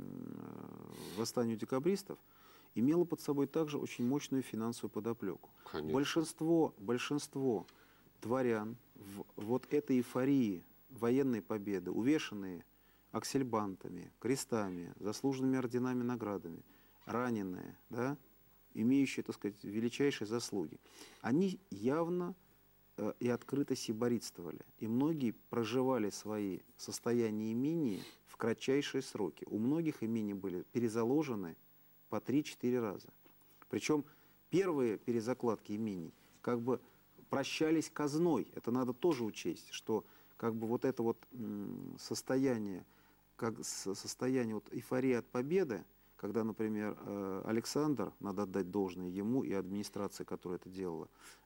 Speaker 3: восстанию декабристов, имело под собой также очень мощную финансовую подоплеку.
Speaker 1: Конечно.
Speaker 3: Большинство, большинство дворян в вот этой эйфории военной победы, увешанные аксельбантами, крестами, заслуженными орденами, наградами, раненые, да, имеющие, так сказать, величайшие заслуги, они явно э, и открыто сиборитствовали. И многие проживали свои состояния имений в кратчайшие сроки. У многих имений были перезаложены по три-четыре раза. Причем первые перезакладки имений как бы прощались казной. Это надо тоже учесть, что как бы вот это вот м, состояние, как состояние вот эйфории от победы, когда, например, Александр, надо отдать должное ему и администрации, которая это делала,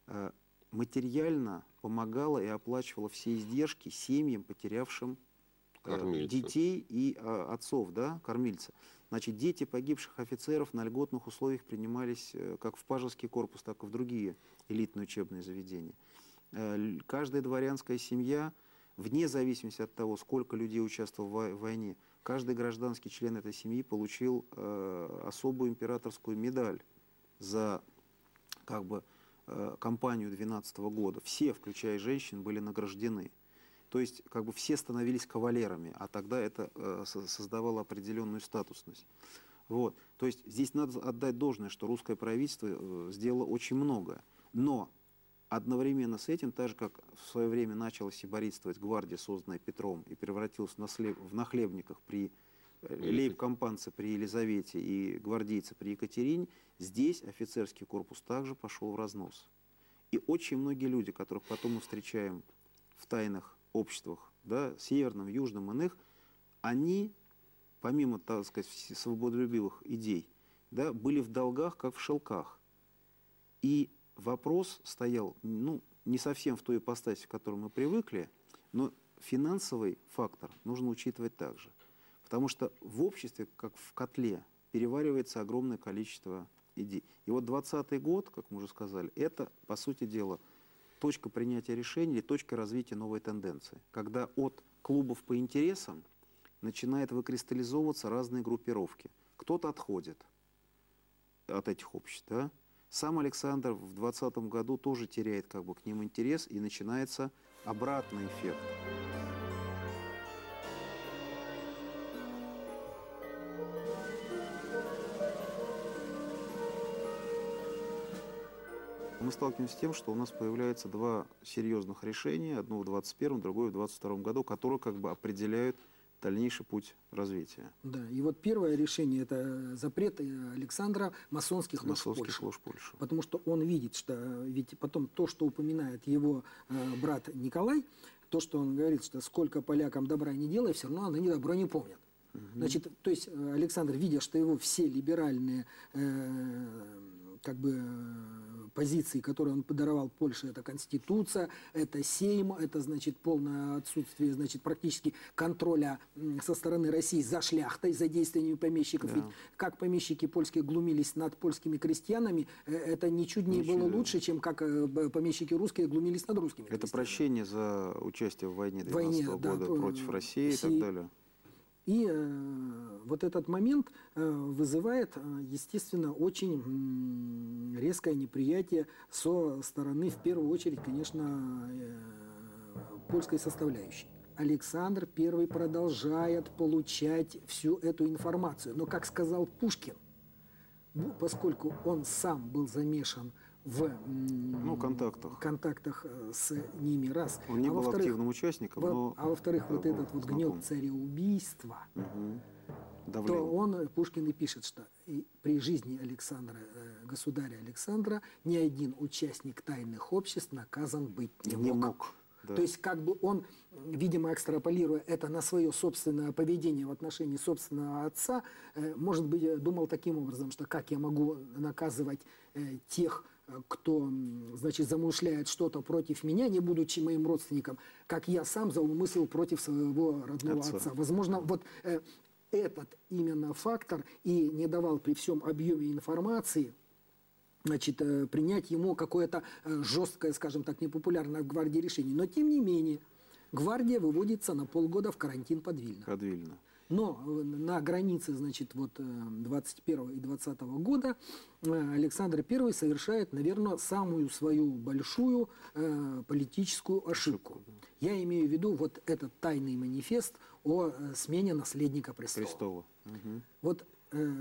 Speaker 3: материально помогала и оплачивала все издержки семьям, потерявшим
Speaker 1: Кормильцев.
Speaker 3: детей и отцов, да, кормильца. Значит, дети погибших офицеров на льготных условиях принимались как в Пажевский корпус, так и в другие элитные учебные заведения. Каждая дворянская семья, вне зависимости от того, сколько людей участвовало в войне, каждый гражданский член этой семьи получил э, особую императорскую медаль за как бы, э, кампанию двенадцатого года. Все, включая женщин, были награждены. То есть как бы все становились кавалерами, а тогда это э, создавало определенную статусность. Вот. То есть здесь надо отдать должное, что русское правительство э, сделало очень многое. Но одновременно с этим, так же как в свое время начала сиборитствовать гвардия, созданная Петром, и превратилась в нахлебниках при лейб-компанце при Елизавете и гвардейцы при Екатерине, здесь офицерский корпус также пошел в разнос. И очень многие люди, которых потом мы встречаем в тайных обществах, да, северном, южном, иных, они, помимо, так сказать, свободолюбивых идей, да, были в долгах, как в шелках. И вопрос стоял, ну, не совсем в той ипостаси, к которой мы привыкли, но финансовый фактор нужно учитывать также. Потому что в обществе, как в котле, переваривается огромное количество идей. И вот двадцатый год, как мы уже сказали, это, по сути дела, точка принятия решений или точка развития новой тенденции. Когда от клубов по интересам начинает выкристаллизовываться разные группировки. Кто-то отходит от этих обществ, да? Сам Александр в двадцатом году тоже теряет как бы к ним интерес, и начинается обратный эффект. Мы сталкиваемся с тем, что у нас появляется два серьезных решения, одно в двадцать первом, другое в двадцать втором году, которые как бы определяют дальнейший путь развития.
Speaker 4: Да, и вот первое решение – это запрет Александра масонских,
Speaker 3: масонских
Speaker 4: лож
Speaker 3: лож Польши.
Speaker 4: Потому что он видит, что ведь потом то, что упоминает его э, брат Николай, то, что он говорит, что сколько полякам добра не делай, все равно они добро не помнят. Угу. Значит, то есть Александр, видя, что его все либеральные э, как бы позиции, которые он подаровал Польше, это Конституция, это Сейм, это, значит, полное отсутствие, значит, практически контроля со стороны России за шляхтой, за действиями помещиков. Да. Ведь как помещики польские глумились над польскими крестьянами, это ничуть не Ничего. было лучше, чем как помещики русские глумились над русскими
Speaker 3: крестьянами. Это прощение за участие в войне двенадцатого года да, против России и так далее.
Speaker 4: И э, вот этот момент э, вызывает, э, естественно, очень э, резкое неприятие со стороны, в первую очередь, конечно, э, польской составляющей. Александр Первый продолжает получать всю эту информацию. Но, как сказал Пушкин, поскольку он сам был замешан в
Speaker 3: ну, контактах.
Speaker 4: контактах с ними, раз.
Speaker 3: Он не
Speaker 4: а
Speaker 3: был активным участником,
Speaker 4: во,
Speaker 3: но...
Speaker 4: А во-вторых, вот этот вот гнет цареубийства,
Speaker 3: угу.
Speaker 4: то он, Пушкин и пишет, что и при жизни Александра, государя Александра, ни один участник тайных обществ наказан быть не,
Speaker 3: не
Speaker 4: мог.
Speaker 3: мог. Да.
Speaker 4: То есть как бы он, видимо, экстраполируя это на свое собственное поведение в отношении собственного отца, может быть, думал таким образом, что как я могу наказывать тех, кто, значит, замышляет что-то против меня, не будучи моим родственником, как я сам заумыслил против своего родного отца. отца. Возможно, вот э, этот именно фактор и не давал при всем объеме информации значит, принять ему какое-то жесткое, скажем так, непопулярное в гвардии решение. Но, тем не менее, гвардия выводится на полгода в карантин под Вильно.
Speaker 3: Под Вильно.
Speaker 4: Но на границе, значит, вот двадцать первого и двадцатого года Александр Первый совершает, наверное, самую свою большую э, политическую ошибку. ошибку да. Я имею в виду вот этот тайный манифест о э, смене наследника престола.
Speaker 3: престола. Угу.
Speaker 4: Вот э,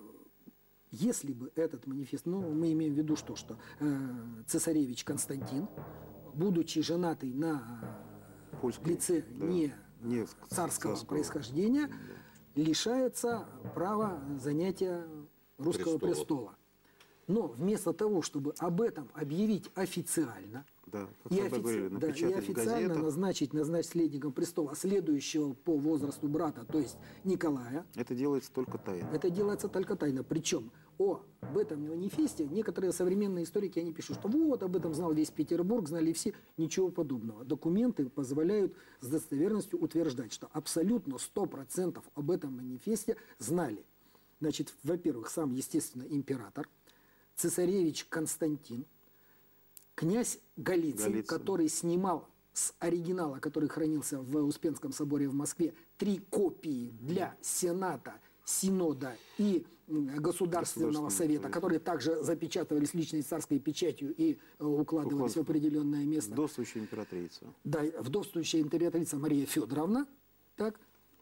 Speaker 4: если бы этот манифест, ну, мы имеем в виду, что, что э, цесаревич Константин, будучи женатый на Польской, лице да. не... Нет, царского, царского происхождения, да. лишается права занятия русского престола. престола. Но вместо того, чтобы об этом объявить официально,
Speaker 3: да,
Speaker 4: и, офици... говорили, да, и официально назначить наследником престола следующего по возрасту брата, то есть Николая.
Speaker 3: Это делается только тайно.
Speaker 4: Это делается только тайно. Причем о, об этом манифесте некоторые современные историки, они пишут, что вот об этом знал весь Петербург, знали все. Ничего подобного. Документы позволяют с достоверностью утверждать, что абсолютно сто процентов об этом манифесте знали. Значит, во-первых, сам, естественно, император, цесаревич Константин, князь Голицын, Голицын, который снимал с оригинала, который хранился в Успенском соборе в Москве, три копии для Сената, Синода и Государственного совета, совета, которые также запечатывались личной царской печатью и э, укладывались Уклад... в определенное место.
Speaker 3: Вдовствующая императрица.
Speaker 4: Да, вдовствующая императрица Мария Федоровна. Так.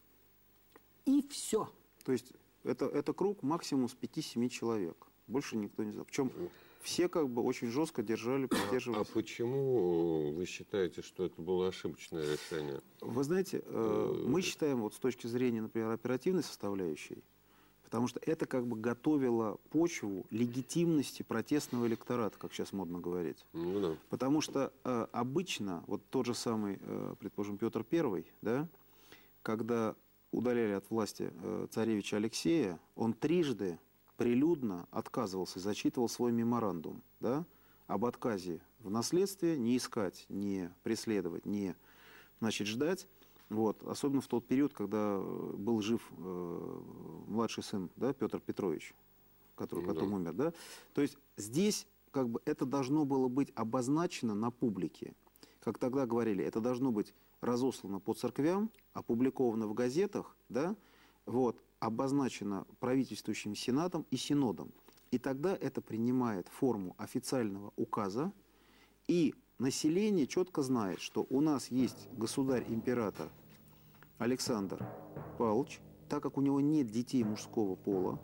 Speaker 4: И все.
Speaker 3: То есть это, это круг максимум с пяти-семи человек. Больше никто не знал. Причем все как бы очень жестко держали, придерживались.
Speaker 1: А, а почему вы считаете, что это было ошибочное решение?
Speaker 3: Вы знаете, э, мы считаем вот с точки зрения, например, оперативной составляющей, потому что это как бы готовило почву легитимности протестного электората, как сейчас модно говорить.
Speaker 1: Ну, да.
Speaker 3: Потому что э, обычно, вот тот же самый, э, предположим, Петр Первый, да, когда удаляли от власти э, царевича Алексея, он трижды прилюдно отказывался, зачитывал свой меморандум, да, об отказе в наследстве, не искать, не преследовать, не, значит, ждать. Вот. Особенно в тот период, когда был жив э, младший сын, да, Петр Петрович, который
Speaker 1: ну,
Speaker 3: потом
Speaker 1: да.
Speaker 3: умер. Да? То есть здесь как бы это должно было быть обозначено на публике. Как тогда говорили, это должно быть разослано по церквям, опубликовано в газетах, да, вот, обозначено правительствующим сенатом и синодом. И тогда это принимает форму официального указа, и население четко знает, что у нас есть государь-император Александр Павлович, так как у него нет детей мужского пола,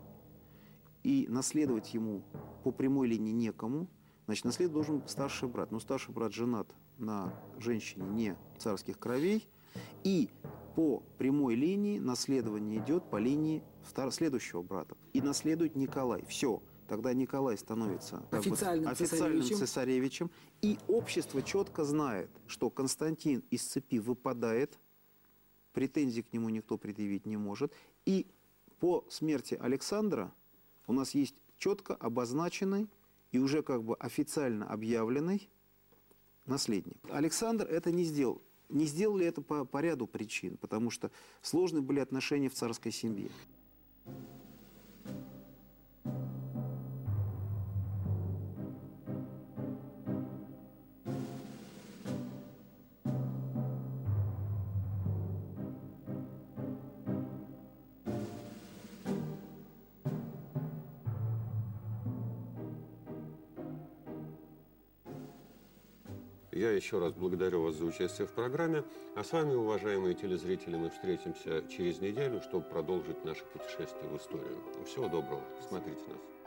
Speaker 3: и наследовать ему по прямой линии некому, значит, наследовать должен старший брат. Но старший брат женат на женщине не царских кровей, и по прямой линии наследование идет по линии следующего брата. И наследует Николай. Все. Тогда Николай становится как
Speaker 4: официальным,
Speaker 3: бы, официальным цесаревичем. цесаревичем. И общество четко знает, что Константин из цепи выпадает, претензий к нему никто предъявить не может. И по смерти Александра у нас есть четко обозначенный и уже как бы официально объявленный наследник. Александр это не сделал. Не сделали это по, по ряду причин, потому что сложные были отношения в царской семье.
Speaker 1: Я еще раз благодарю вас за участие в программе. А с вами, уважаемые телезрители, мы встретимся через неделю, чтобы продолжить наше путешествие в историю. Всего доброго. Смотрите нас.